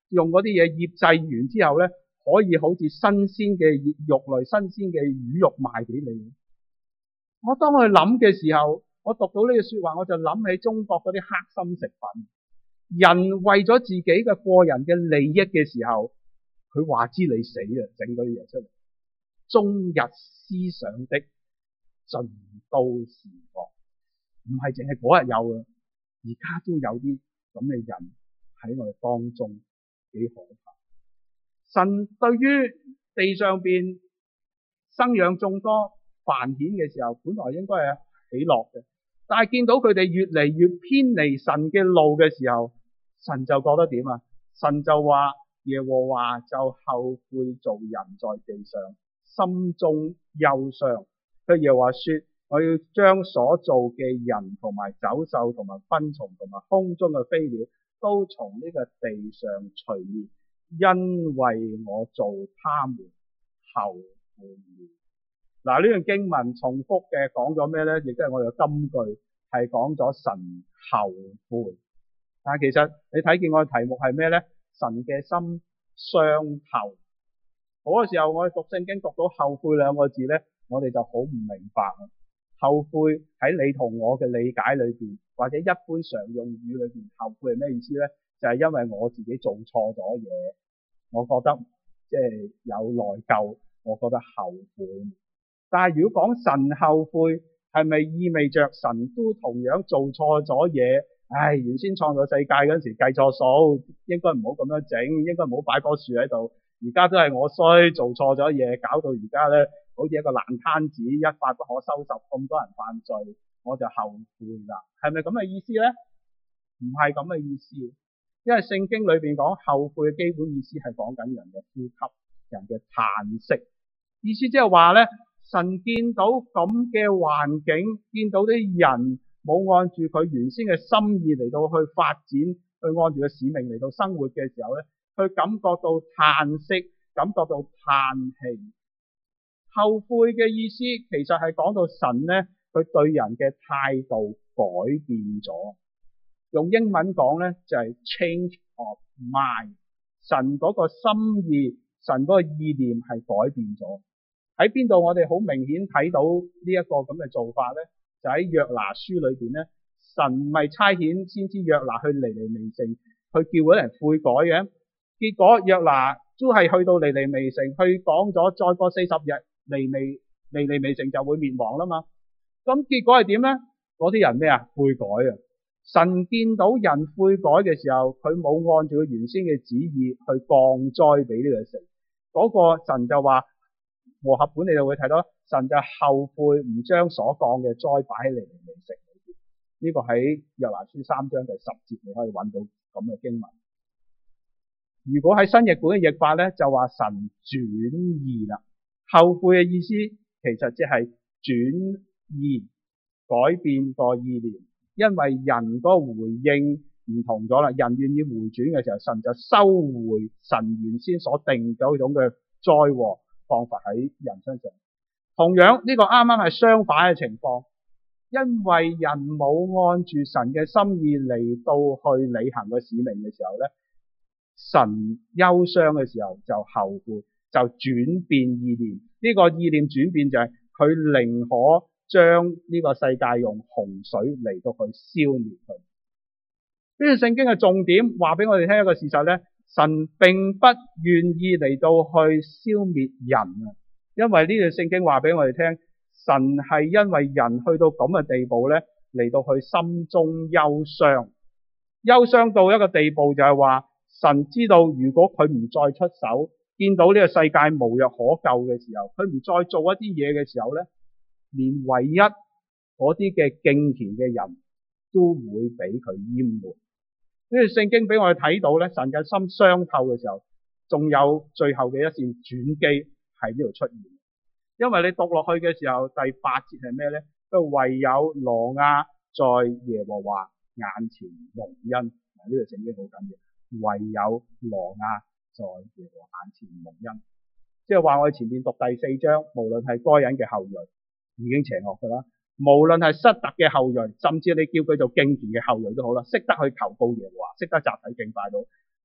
用嗰啲嘢醃製完之後咧，可以好似新鮮嘅肉類、新鮮嘅魚肉賣俾你。我當我去諗嘅時候，我讀到呢句說話，我就諗起中國嗰啲黑心食品。人為咗自己嘅個人嘅利益嘅時候，佢話知你死啊，整嗰啲嘢出嚟。終日思想的盡都是惡，唔係淨係嗰日有啊，而家都有啲咁嘅人喺我哋當中，幾可怕。神對於地上邊生養眾多繁衍嘅時候，本來應該係喜樂嘅，但係見到佢哋越嚟越偏離神嘅路嘅時候，神就覺得點啊？神就話耶和華就後悔造人在地上，心中憂傷。佢耶和華說：我要將所造嘅人同埋走獸同埋昆蟲同埋空中嘅飛鳥都從呢個地上除滅，因為我造他們後悔了。嗱，呢段經文重複嘅講咗咩咧？亦都係我哋嘅金句，係講咗神後悔。但係其實你睇見我嘅題目係咩咧？神嘅心傷透。好多時候我哋讀聖經讀到後悔兩個字咧，我哋就好唔明白。後悔喺你同我嘅理解裏邊，或者一般常用語裏邊，後悔係咩意思咧？就係因為我自己做錯咗嘢，我覺得即係有內疚，我覺得後悔。但係如果講神後悔，係咪意味着神都同樣做錯咗嘢？唉，原先創造世界嗰陣時計錯數，應該唔好咁樣整，應該唔好擺棵樹喺度。而家都係我衰，做錯咗嘢，搞到而家咧好似一個爛攤子，一發不可收拾，咁多人犯罪，我就後悔啦。係咪咁嘅意思咧？唔係咁嘅意思，因為聖經裏邊講後悔嘅基本意思係講緊人嘅呼吸，人嘅嘆息。意思即係話咧，神見到咁嘅環境，見到啲人冇按住佢原先嘅心意嚟到去發展，去按住個使命嚟到生活嘅時候咧，佢感覺到嘆息，感覺到嘆氣。後悔嘅意思其實係講到神咧，佢對人嘅態度改變咗。用英文講咧就係 change of mind。神嗰個心意，神嗰個意念係改變咗。喺邊度我哋好明顯睇到呢一個咁嘅做法咧？就喺約拿書裏邊咧，神咪差遣先知約拿去尼尼微城，去叫嗰啲人悔改嘅。結果約拿都係去到尼尼微城，去講咗再過四十日，尼尼尼尼微城就會滅亡啦嘛。咁結果係點咧？嗰啲人咩啊？悔改啊！神見到人悔改嘅時候，佢冇按照佢原先嘅旨意去降災俾呢個城。嗰、那個神就話和合本你就會睇到，神就後悔唔將所降嘅災擺喺尼尼微城裏邊。呢、這個喺約拿書三章第十節你可以揾到咁嘅經文。如果喺新譯本嘅譯法咧，就話神轉意啦。後悔嘅意思其實即係轉意，改變個意念。因為人嗰個回應唔同咗啦，人願意回轉嘅時候，神就收回神原先所定嗰種嘅災禍放罰喺人身上。同樣呢個啱啱係相反嘅情況，因為人冇按住神嘅心意嚟到去履行個使命嘅時候咧，神憂傷嘅時候就後悔，就轉變意念。呢個意念轉變就係佢寧可將呢個世界用洪水嚟到去消滅佢。呢段聖經嘅重點話俾我哋聽一個事實咧，神並不願意嚟到去消滅人啊，因為呢段聖經話俾我哋聽，神係因為人去到咁嘅地步咧，嚟到去心中憂傷，憂傷到一個地步就係話，神知道如果佢唔再出手，見到呢個世界無藥可救嘅時候，佢唔再做一啲嘢嘅時候咧，連唯一嗰啲嘅敬虔嘅人都會俾佢淹沒。呢段聖經俾我哋睇到咧，神嘅心傷透嘅時候，仲有最後嘅一線轉機喺呢度出現。因為你讀落去嘅時候，第八節係咩咧？都唯有挪亞在耶和華眼前蒙恩。嗱，呢段聖經好緊要，唯有挪亞在耶和華眼前蒙恩。即係話我哋前面讀第四章，無論係該隱嘅後裔，已經邪惡噶啦，無論係失特嘅後裔，甚至你叫佢做敬虔嘅後裔都好啦，識得去求告耶和華，識得集體敬拜到，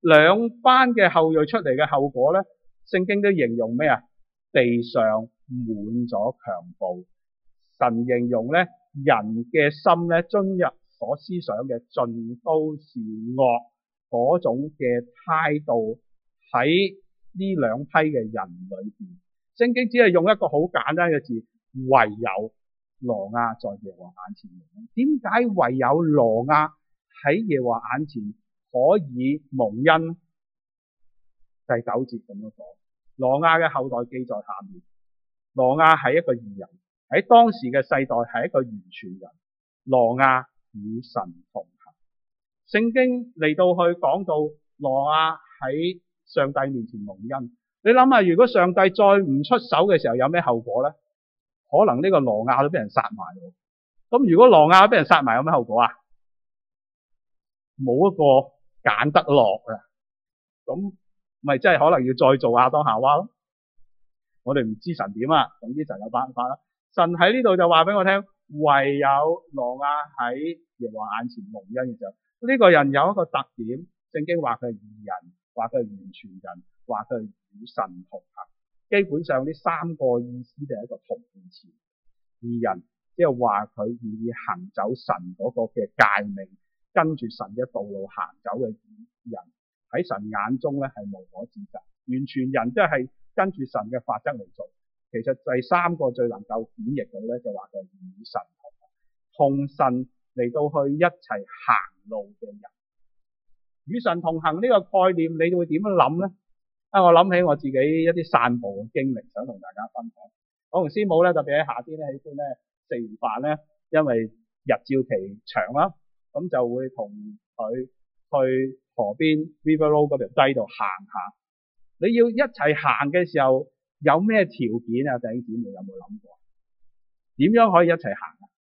兩班嘅後裔出嚟嘅後果咧，聖經都形容咩啊？地上滿咗強暴。神形容咧，人嘅心咧，進入所思想嘅盡都是惡，嗰種嘅態度喺呢兩批嘅人裏邊。聖經只係用一個好簡單嘅字，唯有挪亞在耶和華眼前蒙恩。點解唯有挪亞喺耶和華眼前可以蒙恩？第九節咁樣講，挪亞嘅後代記在下面。挪亞係一個義人，喺當時嘅世代係一個完全人。挪亞與神同行。聖經嚟到去講到挪亞喺上帝面前蒙恩。你諗下，如果上帝再唔出手嘅時候，有咩後果咧？可能呢個挪亞都俾人殺埋。咁如果挪亞俾人殺埋，有咩後果啊？冇一個揀得落啊！咁咪真係可能要再做亞當夏娃咯。我哋唔知神點啊，總之神有辦法啦。神喺呢度就話俾我聽，唯有挪亞喺耶和華眼前蒙恩嘅時候，呢個人有一個特點，聖經話佢係義人，話佢係完全人，話佢係與神同行。基本上呢三個意思就係一個同義詞。義人即係話佢願意行走神嗰個嘅誡命，跟住神嘅道路行走嘅人，喺神眼中咧係無可指責。完全人即係跟住神嘅法則嚟做。其實第三個最能夠演繹到咧，就話佢係與神同行，同神嚟到去一齊行路嘅人。與神同行呢個概念，你會點樣諗咧？啊，我諗起我自己一啲散步嘅經歷，想同大家分享。我同師母咧，特別喺夏天咧，喜歡咧食完飯咧，因為日照期長啦，咁就會同佢去河邊 River Road 嗰條街度行下。你要一齊行嘅時候，有咩條件啊？弟兄姊妹有冇諗過？點樣可以一齊行啊？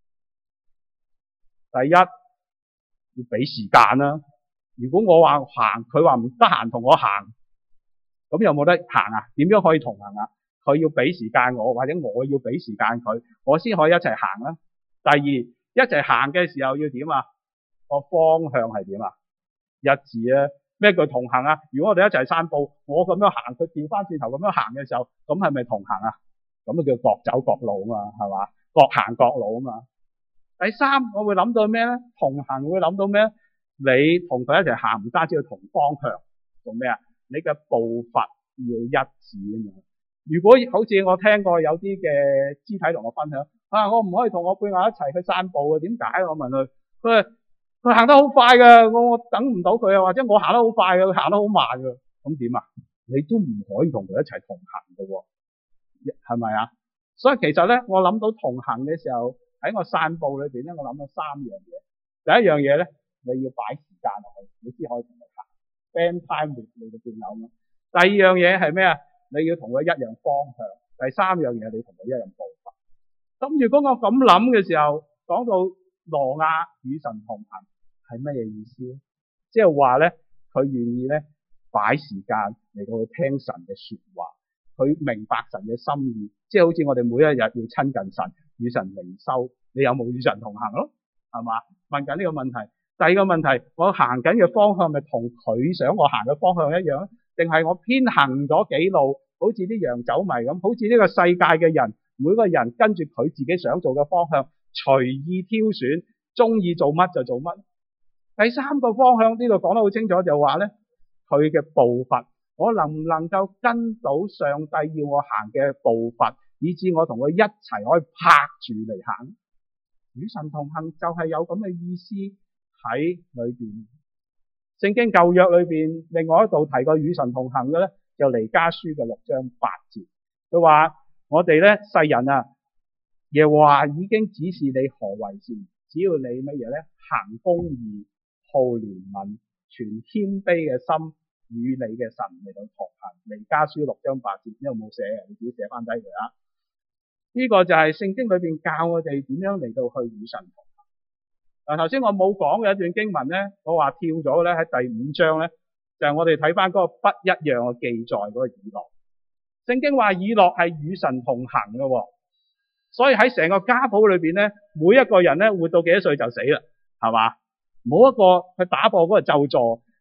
第一，要俾時間啦。如果我話行，佢話唔得閒同我行，咁有冇得行啊？點樣可以同行啊？佢要俾時間我，或者我要俾時間佢，我先可以一齊行啦。第二，一齊行嘅時候要點啊？個方向係點啊？一致啊！咩叫同行啊？如果我哋一齊散步，我咁樣行，佢調翻轉頭咁樣行嘅時候，咁係咪同行啊？咁就叫各走各路啊嘛，係嘛？各行各路啊嘛。第三，我會諗到咩咧？同行會諗到咩？你同佢一齊行，唔單止要同方向，做咩啊？你嘅步伐要一致啊嘛。如果好似我聽過有啲嘅肢體同我分享，啊，我唔可以同我配偶一齊去散步啊？點解？我問佢，佢話佢行得好快㗎，我我等唔到佢啊，或者我行得好快㗎，佢行得好慢㗎，咁點啊？你都唔可以同佢一齊同行㗎喎，係咪啊？所以其實咧，我諗到同行嘅時候，喺我散步裏邊咧，我諗到三樣嘢。第一樣嘢咧，你要擺時間落去，你先可以同佢行 spend time with 你嘅配偶嘛。第二樣嘢係咩啊？你要同佢一樣方向。第三樣嘢，你同佢一樣步伐。咁如果我咁諗嘅時候，講到挪亞與神同行係乜嘢意思咧？即係話咧，佢願意咧擺時間嚟到去聽神嘅說話，佢明白神嘅心意，即係好似我哋每一日要親近神，與神靈修，你有冇與神同行咯？係嘛？問緊呢個問題。第二個問題，我行緊嘅方向咪同佢想我行嘅方向一樣咧？定係我偏行咗幾路，好似啲羊走迷咁，好似呢個世界嘅人，每個人跟住佢自己想做嘅方向，隨意挑選，中意做乜就做乜。第三個方向呢度講得好清楚，就話咧，佢嘅步伐，我能唔能夠跟到上帝要我行嘅步伐，以致我同佢一齊可以拍住嚟行。與神同行就係有咁嘅意思喺裏邊。聖經舊約裏邊另外一度提過與神同行嘅咧，就彌迦書嘅六章八節，佢話我哋咧世人啊，耶和華已經指示你何為善，只要你乜嘢咧，行公義、好憐憫、存謙卑嘅心，與你嘅神嚟到同行。彌迦書六章八節，呢度冇寫嘅，你自己寫翻低佢啊。呢、這個就係聖經裏邊教我哋點樣嚟到去與神同行。嗱，頭先我冇講嘅一段經文咧，我話跳咗咧，喺第五章咧，就係、是、我哋睇翻嗰個不一樣嘅記載嗰個以諾。聖經話以諾係與神同行嘅，所以喺成個家譜裏邊咧，每一個人咧活到幾多歲就死啦，係嘛？冇一個去打破嗰個咒詛，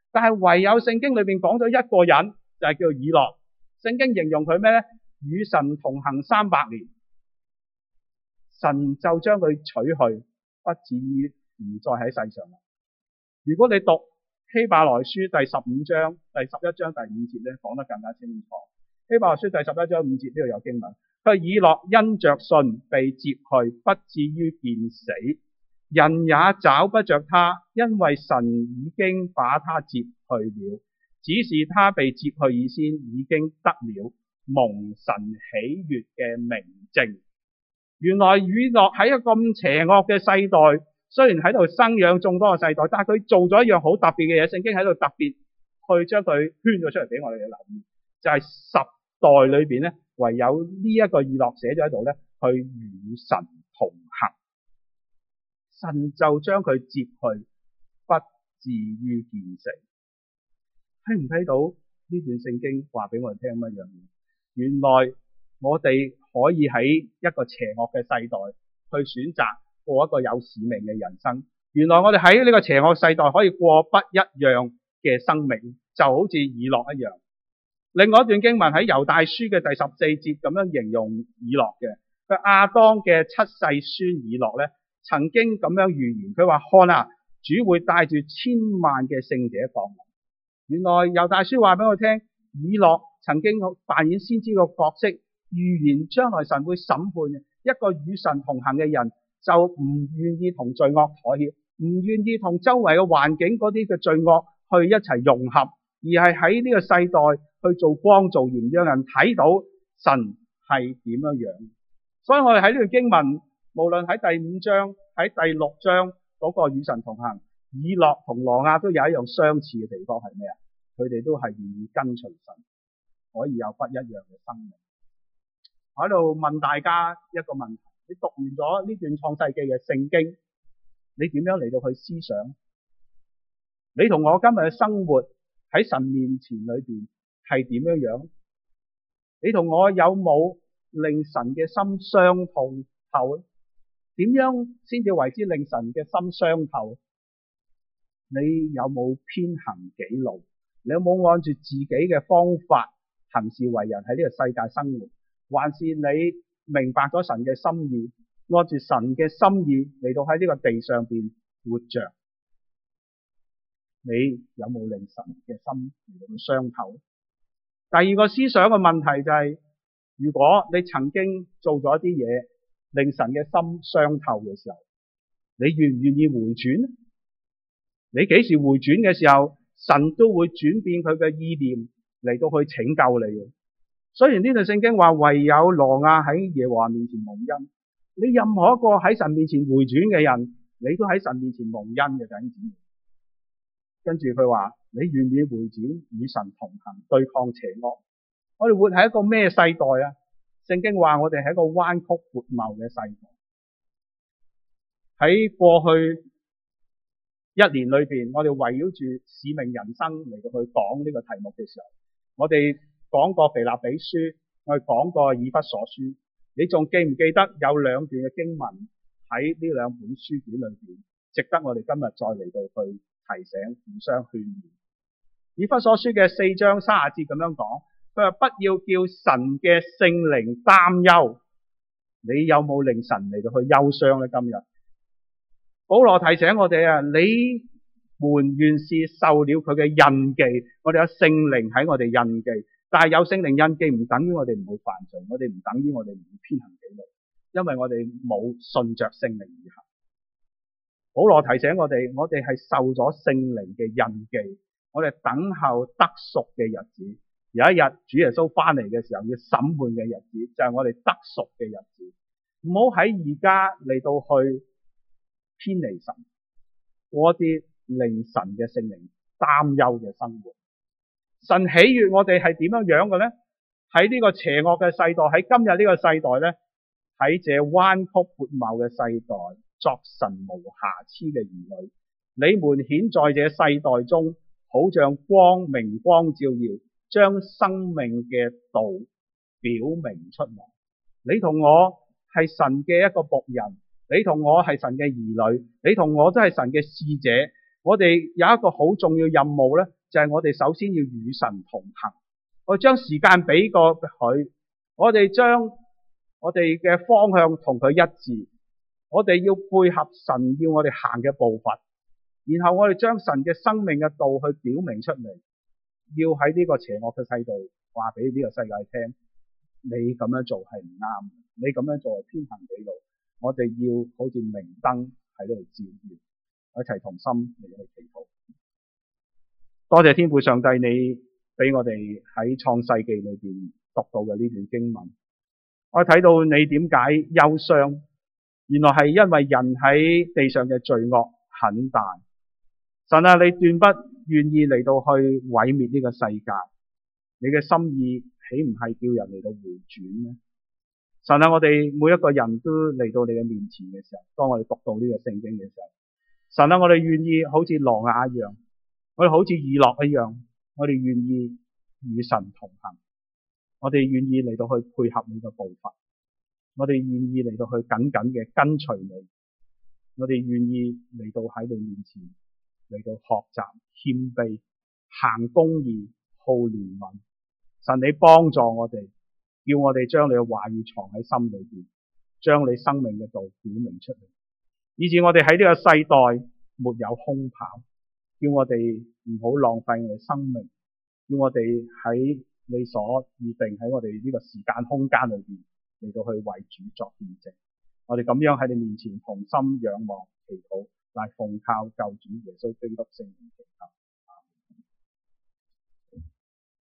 但係唯有聖經裏邊講咗一個人，就係叫做以諾。聖經形容佢咩咧？與神同行三百年，神就將佢取去，不至於唔再喺世上啦。如果你讀希伯來書第十五章第十一章第五節咧，講得更加清楚。希伯來書第十一章五節呢度有經文，佢以諾因着信被接去，不至於見死，人也找不着他，因為神已經把他接去了。只是他被接去以先，已經得了蒙神喜悅嘅明證。原來以諾喺一個咁邪惡嘅世代，雖然喺度生養眾多嘅世代，但係佢做咗一樣好特別嘅嘢，聖經喺度特別去將佢圈咗出嚟俾我哋留意，就係、是、十代裏邊咧，唯有呢一個以諾寫咗喺度咧，去與神同行，神就將佢接去，不至於見死。睇唔睇到呢段聖經話俾我哋聽乜樣嘢？原來我哋可以喺一個邪惡嘅世代去選擇過一個有使命嘅人生。原來我哋喺呢個邪惡世代可以過不一樣嘅生命，就好似以諾一樣。另外一段經文喺猶大書嘅第十四節咁樣形容以諾嘅，佢亞當嘅七世孫以諾咧，曾經咁樣預言，佢話看啊，主會帶住千萬嘅聖者降臨。原來猶大書話俾我聽，以諾曾經扮演先知個角色，預言將來神會審判嘅。一個與神同行嘅人就唔願意同罪惡妥協，唔願意同周圍嘅環境嗰啲嘅罪惡去一齊融合，而係喺呢個世代去做光做鹽，讓人睇到神係點樣樣。所以我哋喺呢段經文，無論喺第五章喺第六章嗰個與神同行，以諾同挪亞都有一樣相似嘅地方係咩啊？佢哋都係願意跟隨神，可以有不一樣嘅生命。我喺度問大家一個問題：你讀完咗呢段創世記嘅聖經，你點樣嚟到去思想？你同我今日嘅生活喺神面前裏邊係點樣樣？你同我有冇令神嘅心傷痛透咧？點樣先至為之令神嘅心傷透？你有冇偏行己路？你有冇按住自己嘅方法行事為人喺呢個世界生活？還是你明白咗神嘅心意，按住神嘅心意嚟到喺呢個地上邊活着？你有冇令神嘅心嚟到傷透？第二個思想嘅問題就係、是，如果你曾經做咗一啲嘢令神嘅心傷透嘅時候，你願唔願意回轉？你幾時回轉嘅時候，神都會轉變佢嘅意念嚟到去拯救你嘅。雖然呢段聖經話唯有挪亞喺耶和華面前蒙恩，你任何一個喺神面前回轉嘅人，你都喺神面前蒙恩嘅弟兄姊妹。跟住佢話，你願意回轉與神同行，對抗邪惡？我哋活喺一個咩世代啊？聖經話我哋係一個彎曲悖謬嘅世代。喺過去一年裏邊，我哋圍繞住使命人生嚟到去講呢個題目嘅時候，我哋講過腓立比書，我哋講過以弗所書。你仲記唔記得有兩段嘅經文喺呢兩本書卷裏邊，值得我哋今日再嚟到去提醒、互相勸勉？以弗所書嘅四章三十節咁樣講，佢話不要叫神嘅聖靈擔憂。你有冇令神嚟到去憂傷咧？今日保羅提醒我哋啊，你們原是受了佢嘅印記，我哋有聖靈喺我哋印記，但係有聖靈印記唔等於我哋唔會犯罪，我哋唔等於我哋唔會偏行己路，因為我哋冇順着聖靈而行。保羅提醒我哋，我哋係受咗聖靈嘅印記，我哋等候得贖嘅日子。有一日主耶穌翻嚟嘅時候，要審判嘅日子，就係我哋得贖嘅日子。唔好喺而家嚟到去偏離神，過啲令神嘅聖靈擔憂嘅生活。神喜悅我哋係點樣樣嘅咧？喺呢個邪惡嘅世代，喺今日呢個世代咧，喺這彎曲悖謬嘅世代，作神無瑕疵嘅兒女，你們顯在這世代中，好像光明光照耀，將生命嘅道表明出來。你同我係神嘅一個僕人，你同我係神嘅兒女，你同我都係神嘅使者。我哋有一個好重要任務咧， 就係我哋首先要與神同行，我哋將時間俾過佢，我哋將我哋嘅方向同佢一致，我哋要配合神要我哋行嘅步伐，然後我哋將神嘅生命嘅道去表明出嚟，要喺呢個邪惡嘅世道話俾呢個世界聽，你咁樣做係唔啱，你咁樣做係偏行己路。我哋要好似明燈喺度照耀，一齊同心嚟去祈禱。多謝天父上帝，你俾我哋喺創世記裏邊讀到嘅呢段經文，我睇到你點解憂傷，原來係因為人喺地上嘅罪惡很大。神啊，你斷不願意嚟到去毀滅呢個世界，你嘅心意豈唔係叫人嚟到回轉咩？神啊，我哋每一個人都嚟到你嘅面前嘅時候，當我哋讀到呢個聖經嘅時候，神啊，我哋願意好似挪亞一樣，我哋好似以諾一樣，我哋願意與神同行，我哋願意嚟到去配合你嘅步伐，我哋願意嚟到去緊緊嘅跟隨你，我哋願意嚟到喺你面前嚟到學習謙卑，行公義，好憐憫。神，你幫助我哋，叫我哋將你嘅話語藏喺心裏邊，將你生命嘅道表明出嚟，以致我哋喺呢個世代沒有空跑，叫我哋唔好浪費我哋生命，叫我哋喺你所預定喺我哋呢個時間空間裏邊嚟到去為主作見證。我哋咁樣喺你面前同心仰望祈禱，乃奉靠救主耶穌基督聖名祈求。